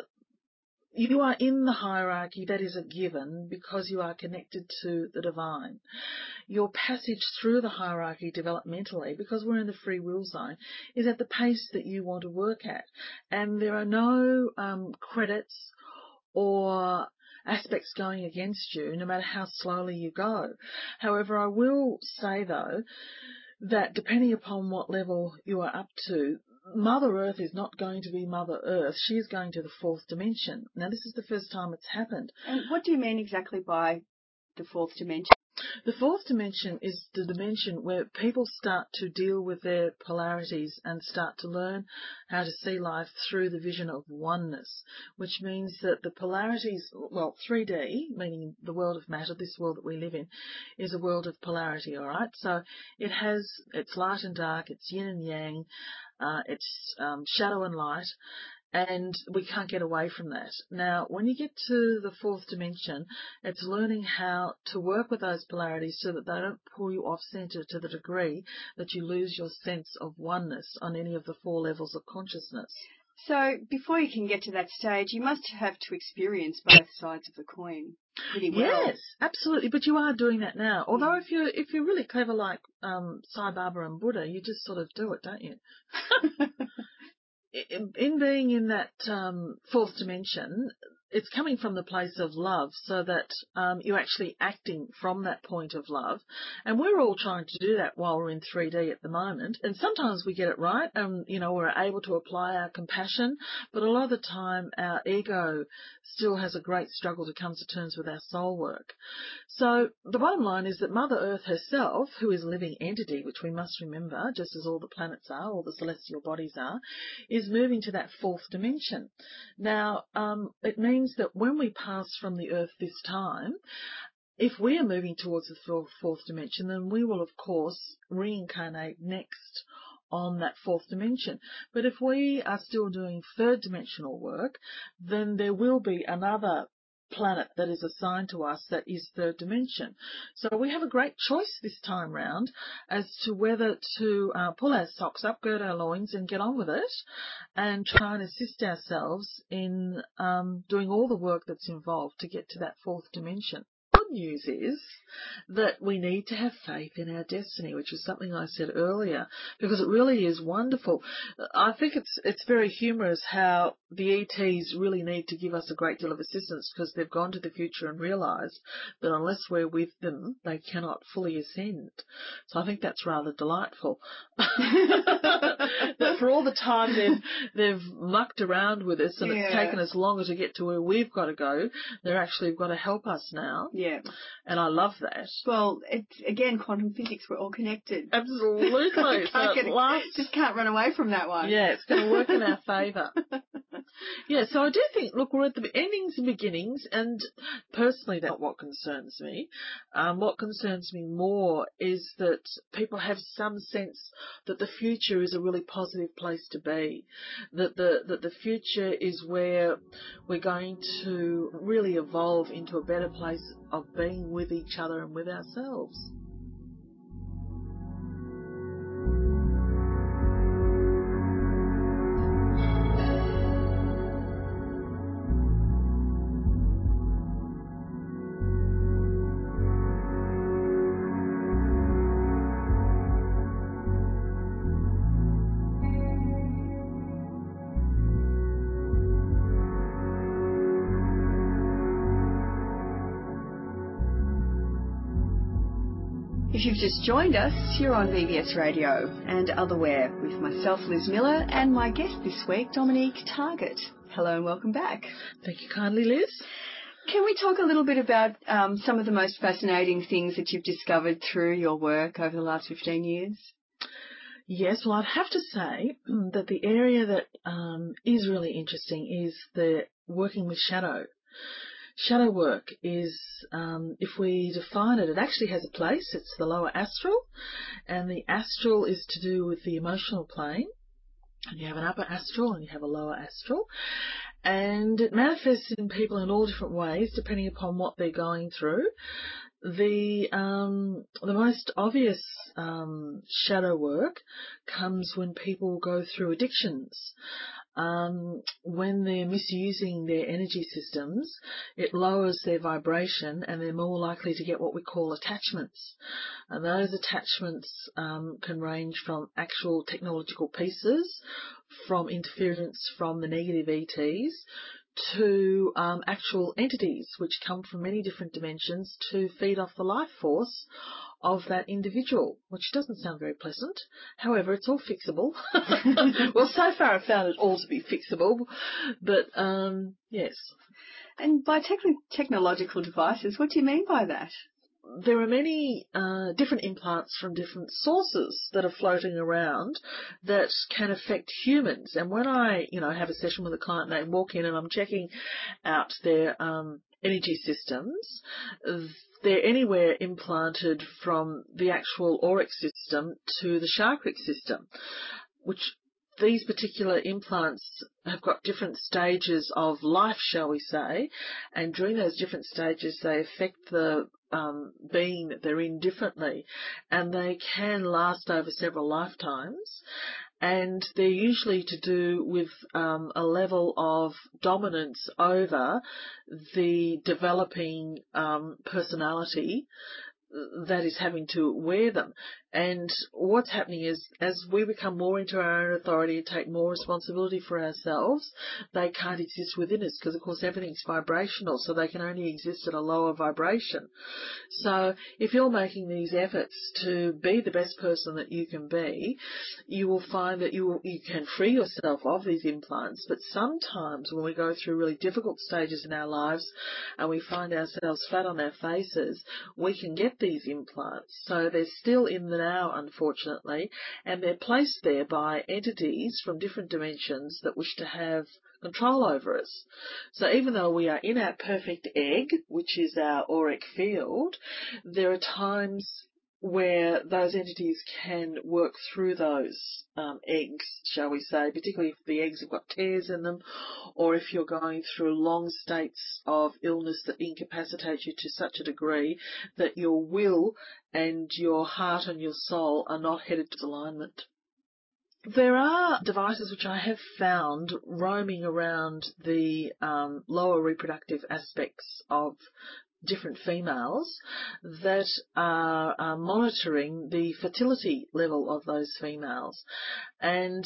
you are in the hierarchy, that is a given, because you are connected to the divine. Your passage through the hierarchy developmentally, because we're in the free will zone, is at the pace that you want to work at. And there are no credits or aspects going against you, no matter how slowly you go. However, I will say, though, that depending upon what level you are up to, Mother Earth is not going to be Mother Earth. She's going to the fourth dimension. Now, this is the first time it's happened. And what do you mean exactly by the fourth dimension? The fourth dimension is the dimension where people start to deal with their polarities and start to learn how to see life through the vision of oneness, which means that the polarities, 3D, meaning the world of matter, this world that we live in, is a world of polarity, all right? So it has its light and dark, its yin and yang, its shadow and light, and we can't get away from that. Now, when you get to the fourth dimension, it's learning how to work with those polarities so that they don't pull you off centre to the degree that you lose your sense of oneness on any of the four levels of consciousness. So before you can get to that stage, you must have to experience both sides of the coin pretty well. Yes, absolutely. But you are doing that now. Although if you're really clever like Sai Baba and Buddha, you just sort of do it, don't you? In being in that fourth dimension, it's coming from the place of love, so that you're actually acting from that point of love. And we're all trying to do that while we're in 3D at the moment. And sometimes we get it right and, we're able to apply our compassion. But a lot of the time our ego still has a great struggle to come to terms with our soul work. So the bottom line is that Mother Earth herself, who is a living entity, which we must remember, just as all the planets are, all the celestial bodies are, is moving to that fourth dimension. Now, it means that when we pass from the Earth this time, if we are moving towards the fourth dimension, then we will, of course, reincarnate next on that fourth dimension. But if we are still doing third dimensional work, then there will be another planet that is assigned to us that is third dimension. So we have a great choice this time round as to whether to pull our socks up, gird our loins and get on with it and try and assist ourselves in doing all the work that's involved to get to that fourth dimension. Good news is that we need to have faith in our destiny, which is something I said earlier, because it really is wonderful. I think it's very humorous how the ETs really need to give us a great deal of assistance because they've gone to the future and realised that unless we're with them, they cannot fully ascend. So I think that's rather delightful. That for all the time they've mucked around with us and it's taken us longer to get to where we've got to go, they're actually got to help us now. Yeah. And I love that. Well, it's, again, quantum physics, we're all connected. Absolutely. Just can't run away from that one. Yeah, it's going to work in our favour. Yeah, so I do think, look, we're at the endings and beginnings, and personally that's not what concerns me. What concerns me more is that people have some sense that the future is a really positive place to be, that the future is where we're going to really evolve into a better place of being with each other and with ourselves. If you've just joined us, you're on VBS Radio and Otherwhere with myself, Liz Miller, and my guest this week, Dominique Targett. Hello and welcome back. Thank you kindly, Liz. Can we talk a little bit about some of the most fascinating things that you've discovered through your work over the last 15 years? Yes, well, I'd have to say that the area that is really interesting is the working with shadow. Shadow work is, if we define it, it actually has a place. It's the lower astral, and the astral is to do with the emotional plane. And you have an upper astral and you have a lower astral. And it manifests in people in all different ways, depending upon what they're going through. The most obvious shadow work comes when people go through addictions. When they're misusing their energy systems, it lowers their vibration and they're more likely to get what we call attachments. And those attachments can range from actual technological pieces, from interference from the negative ETs, to actual entities which come from many different dimensions to feed off the life force of that individual, which doesn't sound very pleasant. However, it's all fixable. Well, so far I've found it all to be fixable, but yes. And by technological devices, what do you mean by that? There are many different implants from different sources that are floating around that can affect humans. And when I, have a session with a client, they walk in and I'm checking out their energy systems, they're anywhere implanted from the actual auric system to the chakric system, which these particular implants have got different stages of life, shall we say, and during those different stages they affect the being that they're in differently, and they can last over several lifetimes, and they're usually to do with a level of dominance over the developing personality that is having to wear them. And what's happening is, as we become more into our own authority and take more responsibility for ourselves, they can't exist within us because, of course, everything's vibrational, so they can only exist at a lower vibration. So if you're making these efforts to be the best person that you can be, you will find that you can free yourself of these implants. But sometimes when we go through really difficult stages in our lives and we find ourselves flat on our faces, we can get these implants. So they're still in the now, unfortunately, and they're placed there by entities from different dimensions that wish to have control over us. So even though we are in our perfect egg, which is our auric field, there are times where those entities can work through those eggs, shall we say, particularly if the eggs have got tears in them, or if you're going through long states of illness that incapacitate you to such a degree that your will and your heart and your soul are not headed to alignment. There are devices which I have found roaming around the lower reproductive aspects of different females that are monitoring the fertility level of those females. And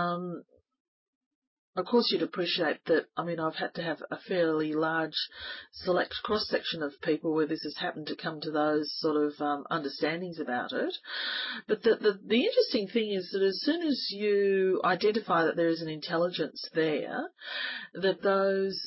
of course, you'd appreciate that, I've had to have a fairly large select cross-section of people where this has happened to come to those sort of understandings about it. But the interesting thing is that as soon as you identify that there is an intelligence there, that those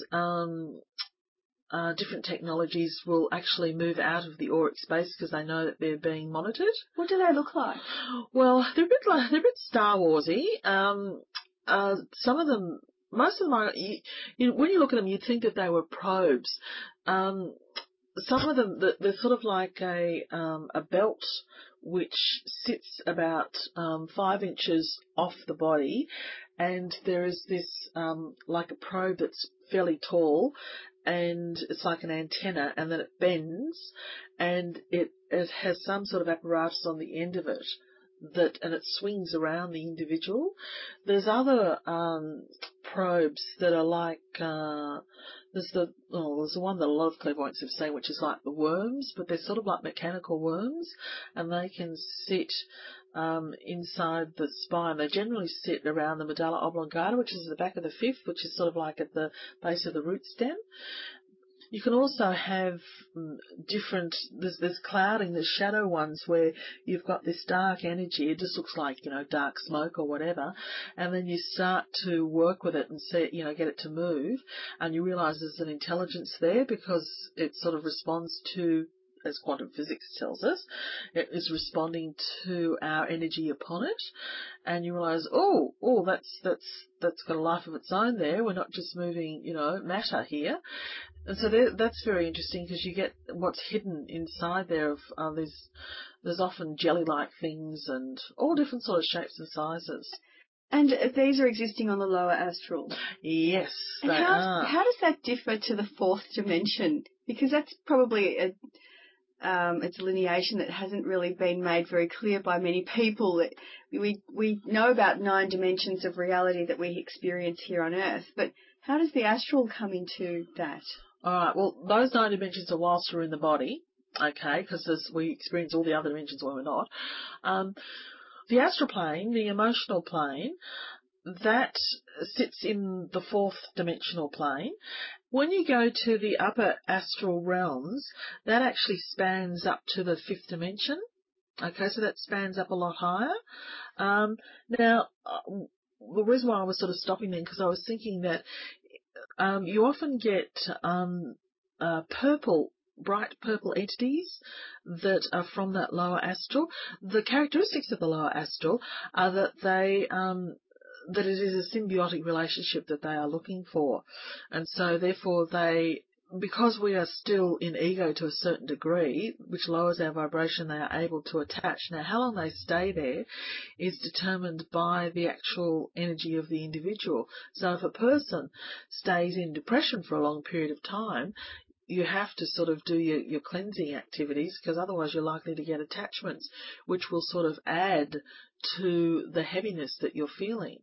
different technologies will actually move out of the auric space because they know that they're being monitored. What do they look like? Well, they're a bit Star Warsy. Some of them, most of them are, when you look at them, you'd think that they were probes. Some of them, they're sort of like a belt which sits about 5 inches off the body, and there is this like a probe that's fairly tall, and it's like an antenna, and then it bends, and it has some sort of apparatus on the end of it, and it swings around the individual. There's other probes that are like there's the one that a lot of clairvoyants have seen, which is like the worms, but they're sort of like mechanical worms, and they can sit inside the spine. They generally sit around the medulla oblongata, which is the back of the fifth, which is sort of like at the base of the root stem. You can also have different, there's clouding, there's shadow ones where you've got this dark energy. It just looks like, dark smoke or whatever. And then you start to work with it and see, get it to move. And you realise there's an intelligence there because it sort of responds to, as quantum physics tells us, it is responding to our energy upon it. And you realise, that's got a life of its own there. We're not just moving, matter here. And so that's very interesting because you get what's hidden inside there of there's often jelly-like things and all different sort of shapes and sizes. And these are existing on the lower astral? Yes, and they are. How does that differ to the fourth dimension? Because that's probably a delineation that hasn't really been made very clear by many people. We know about 9 dimensions of reality that we experience here on Earth, but how does the astral come into that? All right, well, those 9 dimensions are whilst we're in the body, okay, because we experience all the other dimensions when we're not. The astral plane, the emotional plane, that sits in the 4th dimensional plane. When you go to the upper astral realms, that actually spans up to the 5th dimension. Okay, so that spans up a lot higher. Now, the reason why I was sort of stopping then, because I was thinking that you often get bright purple entities that are from that lower astral. The characteristics of the lower astral are that that it is a symbiotic relationship that they are looking for. And so therefore because we are still in ego to a certain degree, which lowers our vibration, they are able to attach. Now, how long they stay there is determined by the actual energy of the individual. So if a person stays in depression for a long period of time, you have to sort of do your cleansing activities, because otherwise you're likely to get attachments, which will sort of add to the heaviness that you're feeling.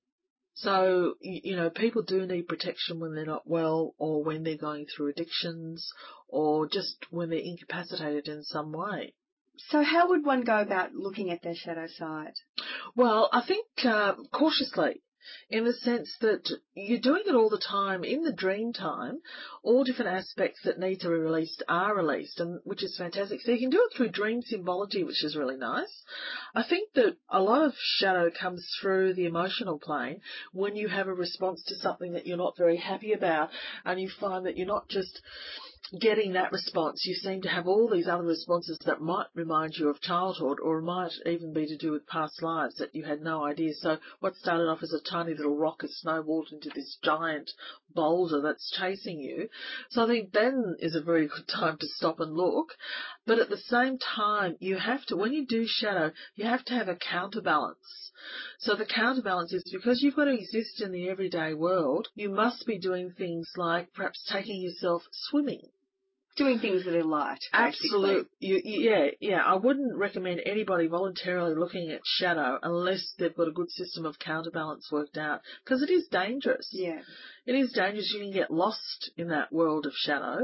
So, people do need protection when they're not well, or when they're going through addictions, or just when they're incapacitated in some way. So how would one go about looking at their shadow side? Well, I think cautiously, in the sense that you're doing it all the time in the dream time. All different aspects that need to be released are released, and which is fantastic. So you can do it through dream symbology, which is really nice. I think that a lot of shadow comes through the emotional plane when you have a response to something that you're not very happy about, and you find that you're not just getting that response. You seem to have all these other responses that might remind you of childhood, or might even be to do with past lives that you had no idea. So what started off as a tiny little rock has snowballed into this giant boulder that's chasing you. So I think then is a very good time to stop and look. But at the same time, you have to, when you do shadow, you have to have a counterbalance. So the counterbalance is, because you've got to exist in the everyday world, you must be doing things like perhaps taking yourself swimming. Doing things that are light, basically. Absolutely. Yeah. I wouldn't recommend anybody voluntarily looking at shadow unless they've got a good system of counterbalance worked out, because it is dangerous. Yeah. It is dangerous. You can get lost in that world of shadow.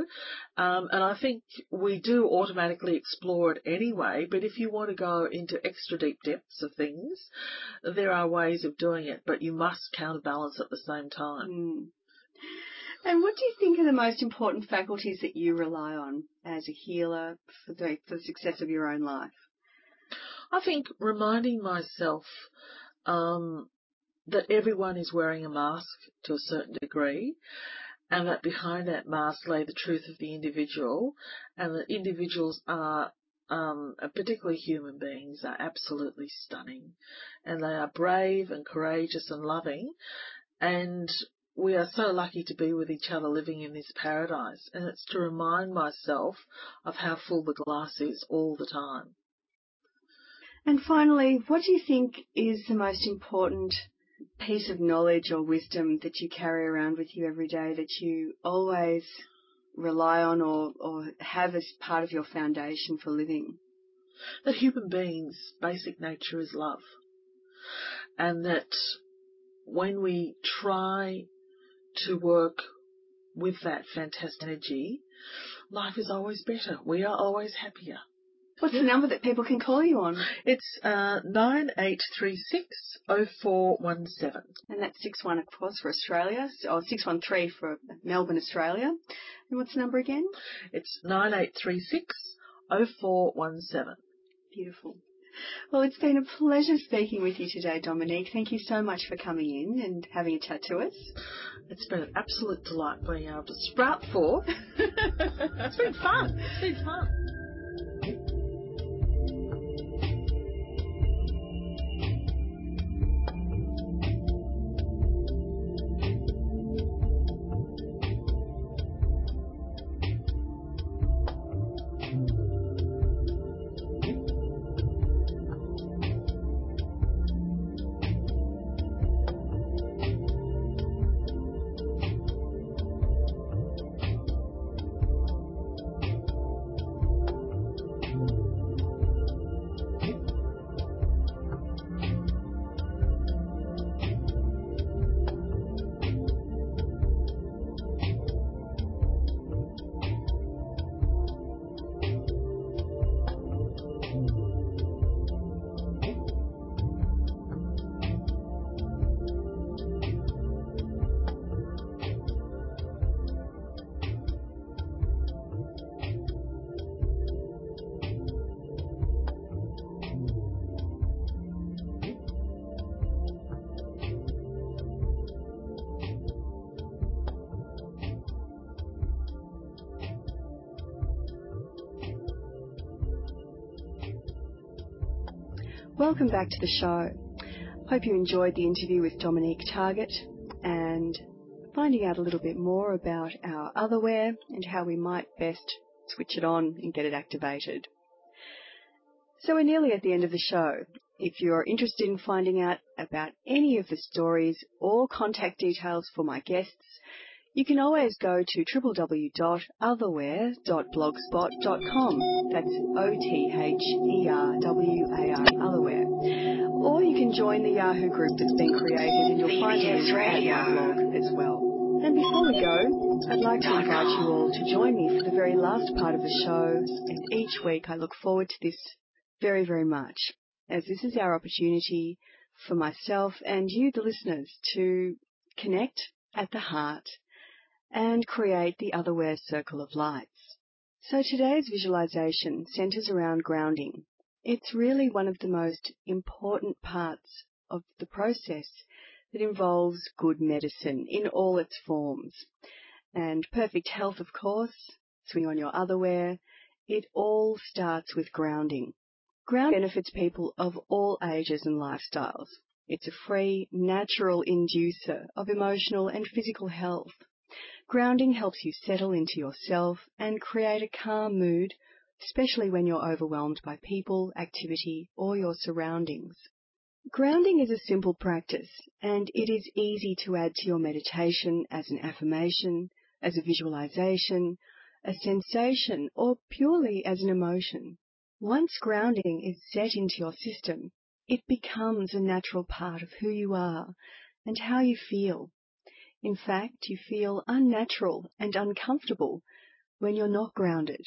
And I think we do automatically explore it anyway, but if you want to go into extra deep depths of things, there are ways of doing it, but you must counterbalance at the same time. Mm. And what do you think are the most important faculties that you rely on as a healer for the success of your own life? I think reminding myself that everyone is wearing a mask to a certain degree, and that behind that mask lay the truth of the individual, and that individuals are, particularly human beings, are absolutely stunning, and they are brave and courageous and loving, and we are so lucky to be with each other living in this paradise. And it's to remind myself of how full the glass is all the time. And finally, what do you think is the most important piece of knowledge or wisdom that you carry around with you every day, that you always rely on or have as part of your foundation for living? That human beings' basic nature is love. And that when we try to work with that fantastic energy, life is always better. We are always happier. What's the number that people can call you on? It's 9836 0417. And that's 61, of course, for Australia, or 613 for Melbourne, Australia. And what's the number again? It's 9836 0417. Beautiful. Well, it's been a pleasure speaking with you today, Dominique. Thank you so much for coming in and having a chat to us. It's been an absolute delight being able to sprout forth. It's been fun. It's been fun. Welcome back to the show. Hope you enjoyed the interview with Dominique Target and finding out a little bit more about our otherware and how we might best switch it on and get it activated. So we're nearly at the end of the show. If you're interested in finding out about any of the stories or contact details for my guests, you can always go to www.otherware.blogspot.com. That's OTHERWAR, Otherware. Or you can join the Yahoo group that's been created and you'll find it at my blog as well. And before we go, I'd like to invite you all to join me for the very last part of the show. And each week I look forward to this very, very much, as this is our opportunity for myself and you, the listeners, to connect at the heart and create the Otherware Circle of Lights. So today's visualization centers around grounding. It's really one of the most important parts of the process that involves good medicine in all its forms. And perfect health, of course, swing on your otherware, it all starts with grounding. Grounding benefits people of all ages and lifestyles. It's a free, natural inducer of emotional and physical health. Grounding helps you settle into yourself and create a calm mood, especially when you're overwhelmed by people, activity, or your surroundings. Grounding is a simple practice, and it is easy to add to your meditation as an affirmation, as a visualization, a sensation, or purely as an emotion. Once grounding is set into your system, it becomes a natural part of who you are and how you feel. In fact, you feel unnatural and uncomfortable when you're not grounded.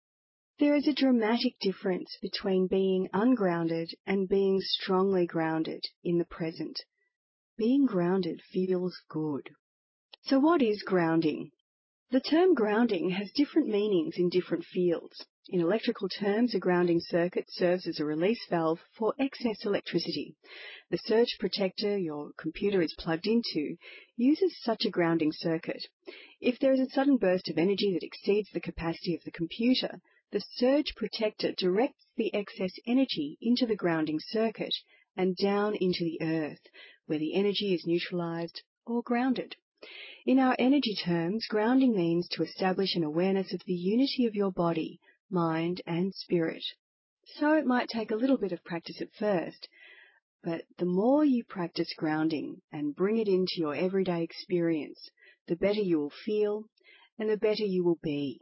There is a dramatic difference between being ungrounded and being strongly grounded in the present. Being grounded feels good. So what is grounding? The term grounding has different meanings in different fields. In electrical terms, a grounding circuit serves as a release valve for excess electricity. The surge protector your computer is plugged into uses such a grounding circuit. If there is a sudden burst of energy that exceeds the capacity of the computer, the surge protector directs the excess energy into the grounding circuit and down into the earth, where the energy is neutralized or grounded. In our energy terms, grounding means to establish an awareness of the unity of your body, mind, and spirit. So it might take a little bit of practice at first, but the more you practice grounding and bring it into your everyday experience, the better you will feel and the better you will be.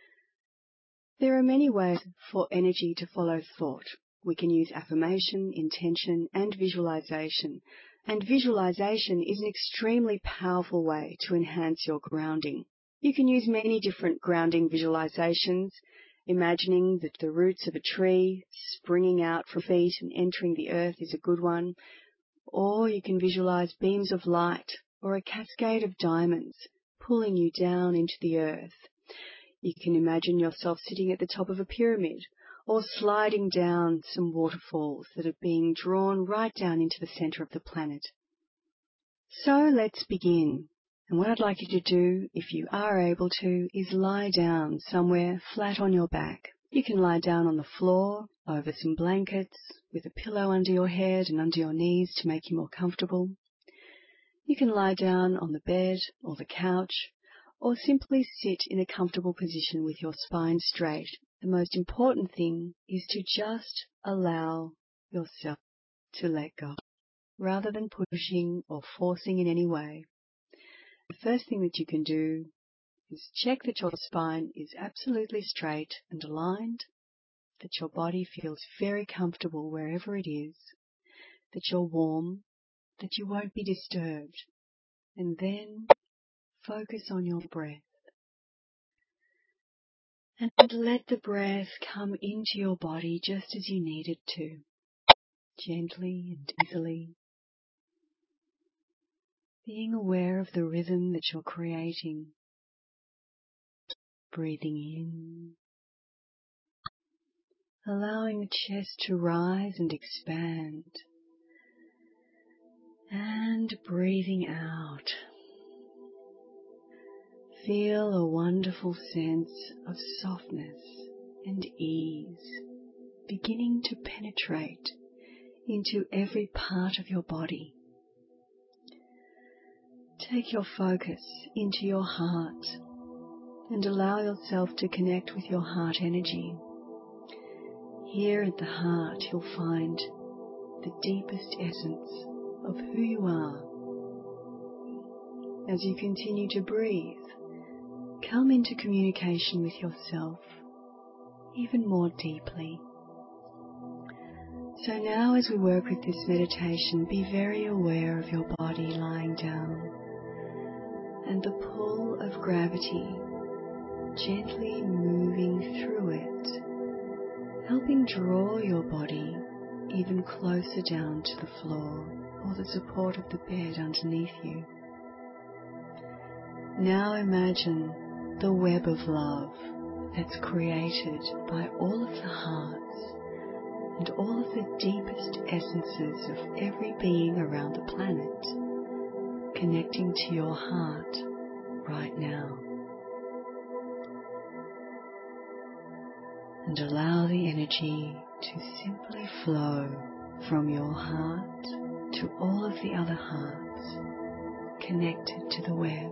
There are many ways for energy to follow thought. We can use affirmation, intention, and visualization. And visualization is an extremely powerful way to enhance your grounding. You can use many different grounding visualizations. Imagining that the roots of a tree springing out from feet and entering the earth is a good one. Or you can visualize beams of light or a cascade of diamonds pulling you down into the earth. You can imagine yourself sitting at the top of a pyramid or sliding down some waterfalls that are being drawn right down into the center of the planet. So let's begin. And what I'd like you to do, if you are able to, is lie down somewhere flat on your back. You can lie down on the floor, over some blankets, with a pillow under your head and under your knees to make you more comfortable. You can lie down on the bed or the couch, or simply sit in a comfortable position with your spine straight. The most important thing is to just allow yourself to let go, rather than pushing or forcing in any way. The first thing that you can do is check that your spine is absolutely straight and aligned, that your body feels very comfortable wherever it is, that you're warm, that you won't be disturbed, and then focus on your breath. And let the breath come into your body just as you need it to, gently and easily, being aware of the rhythm that you're creating. Breathing in, allowing the chest to rise and expand, and breathing out. Feel a wonderful sense of softness and ease beginning to penetrate into every part of your body. Take your focus into your heart and allow yourself to connect with your heart energy. Here at the heart you'll find the deepest essence of who you are. As you continue to breathe, come into communication with yourself even more deeply. So now as we work with this meditation, be very aware of your body lying down and the pull of gravity gently moving through it, helping draw your body even closer down to the floor or the support of the bed underneath you. Now imagine the web of love that's created by all of the hearts and all of the deepest essences of every being around the planet, connecting to your heart right now. And allow the energy to simply flow from your heart to all of the other hearts connected to the web.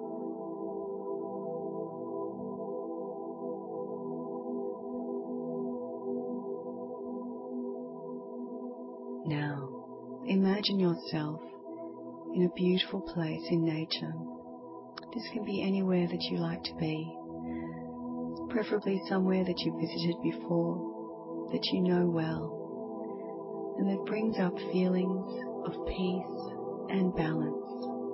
Now, imagine yourself in a beautiful place in nature. This can be anywhere that you like to be, preferably somewhere that you've visited before, that you know well, and that brings up feelings of peace and balance.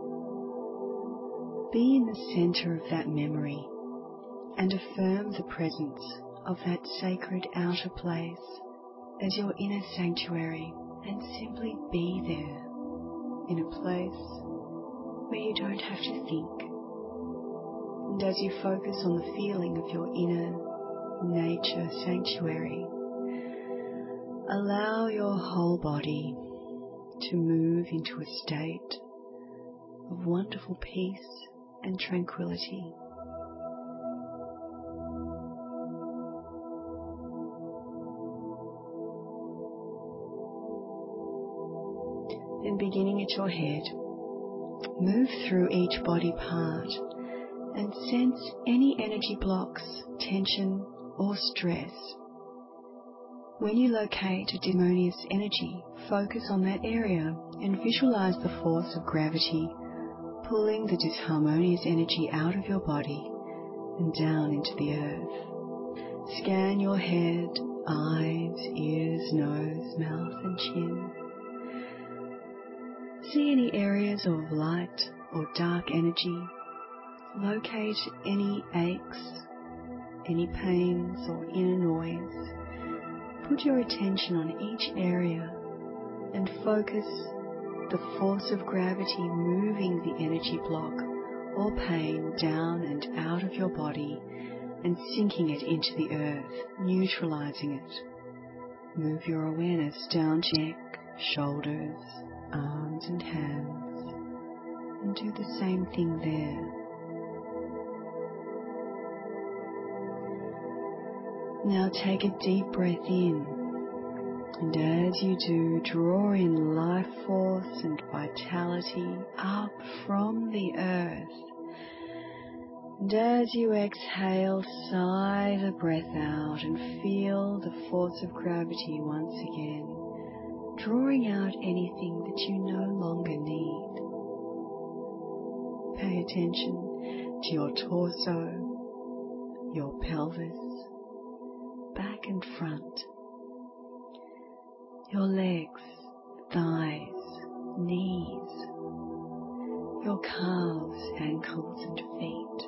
Be in the center of that memory and affirm the presence of that sacred outer place as your inner sanctuary, and simply be there in a place where you don't have to think. And as you focus on the feeling of your inner nature sanctuary, allow your whole body to move into a state of wonderful peace and tranquility. Then beginning at your head, move through each body part and sense any energy blocks, tension or stress. When you locate a disharmonious energy, focus on that area and visualize the force of gravity pulling the disharmonious energy out of your body and down into the earth. Scan your head, eyes, ears, nose, mouth and chin. See any areas of light or dark energy. Locate any aches, any pains or inner noise. Put your attention on each area and focus the force of gravity moving the energy block or pain down and out of your body and sinking it into the earth, neutralizing it. Move your awareness down to neck, shoulders, arms and hands, and do the same thing there. Now take a deep breath in, and as you do, draw in life force and vitality up from the earth. And as you exhale, sigh the breath out and feel the force of gravity once again, drawing out anything that you no longer need. Pay attention to your torso, your pelvis, back and front, your legs, thighs, knees, your calves, ankles and feet.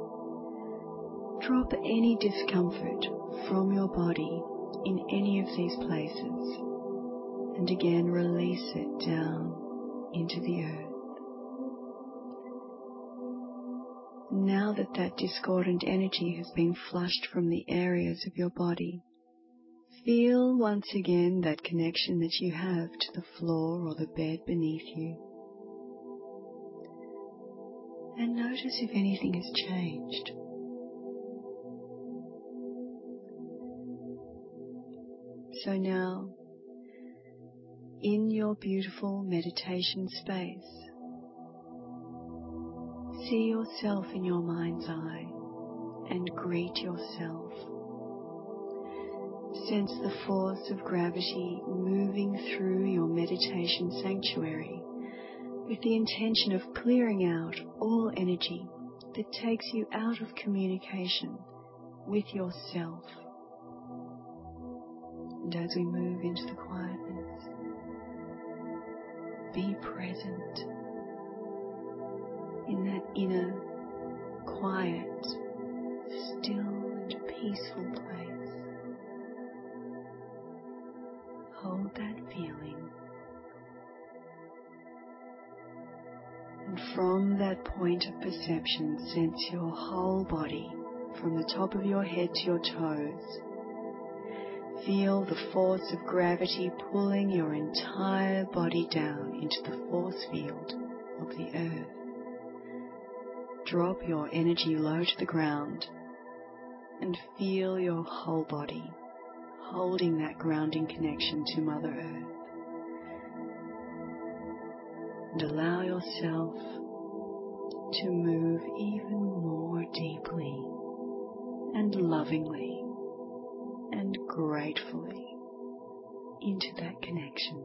Drop any discomfort from your body in any of these places, and again release it down into the earth. Now that that discordant energy has been flushed from the areas of your body, feel once again that connection that you have to the floor or the bed beneath you. And notice if anything has changed. So now, in your beautiful meditation space. See yourself in your mind's eye and greet yourself. Sense the force of gravity moving through your meditation sanctuary with the intention of clearing out all energy that takes you out of communication with yourself. And as we move into the quietness, be present in that inner, quiet, still and peaceful place. Hold that feeling. And from that point of perception, sense your whole body, from the top of your head to your toes. Feel the force of gravity pulling your entire body down into the force field of the earth. Drop your energy low to the ground and feel your whole body holding that grounding connection to Mother Earth. And allow yourself to move even more deeply and lovingly and gratefully into that connection.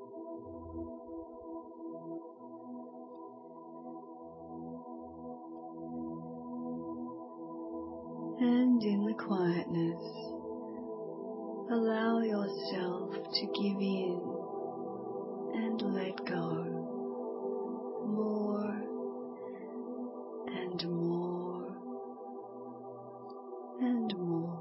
And in the quietness, allow yourself to give in and let go more and more and more.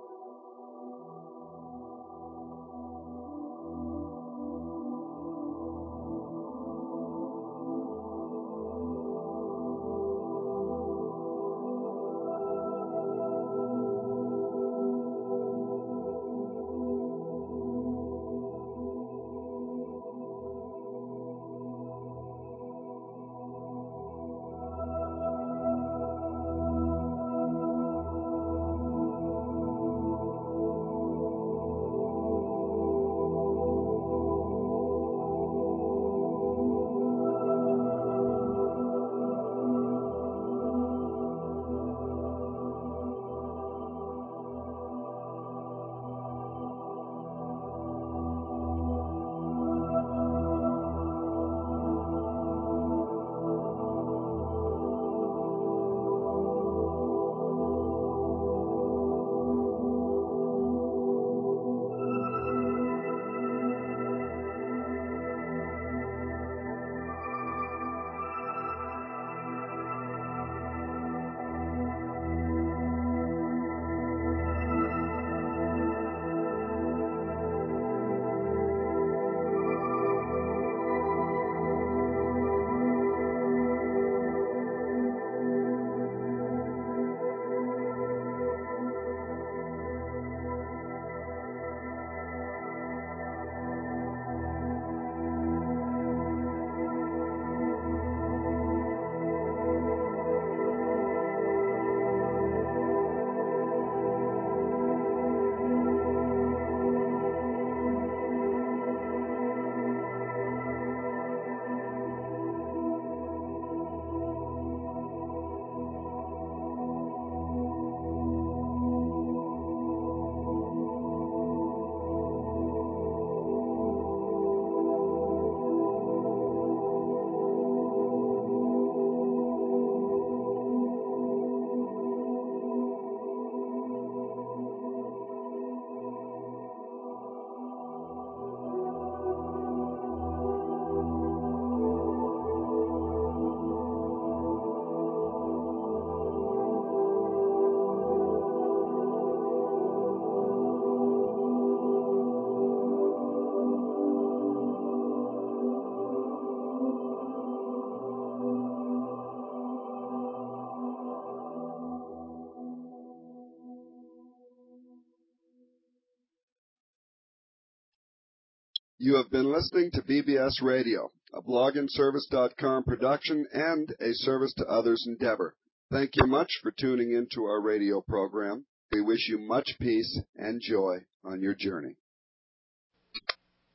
You have been listening to BBS Radio, a blogandservice.com production and a service to others endeavor. Thank you much for tuning into our radio program. We wish you much peace and joy on your journey.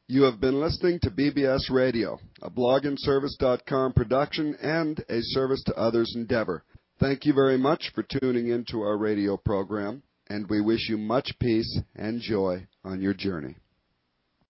You have been listening to BBS Radio, a blogandservice.com production and a service to others endeavor. Thank you very much for tuning into our radio program, and we wish you much peace and joy on your journey.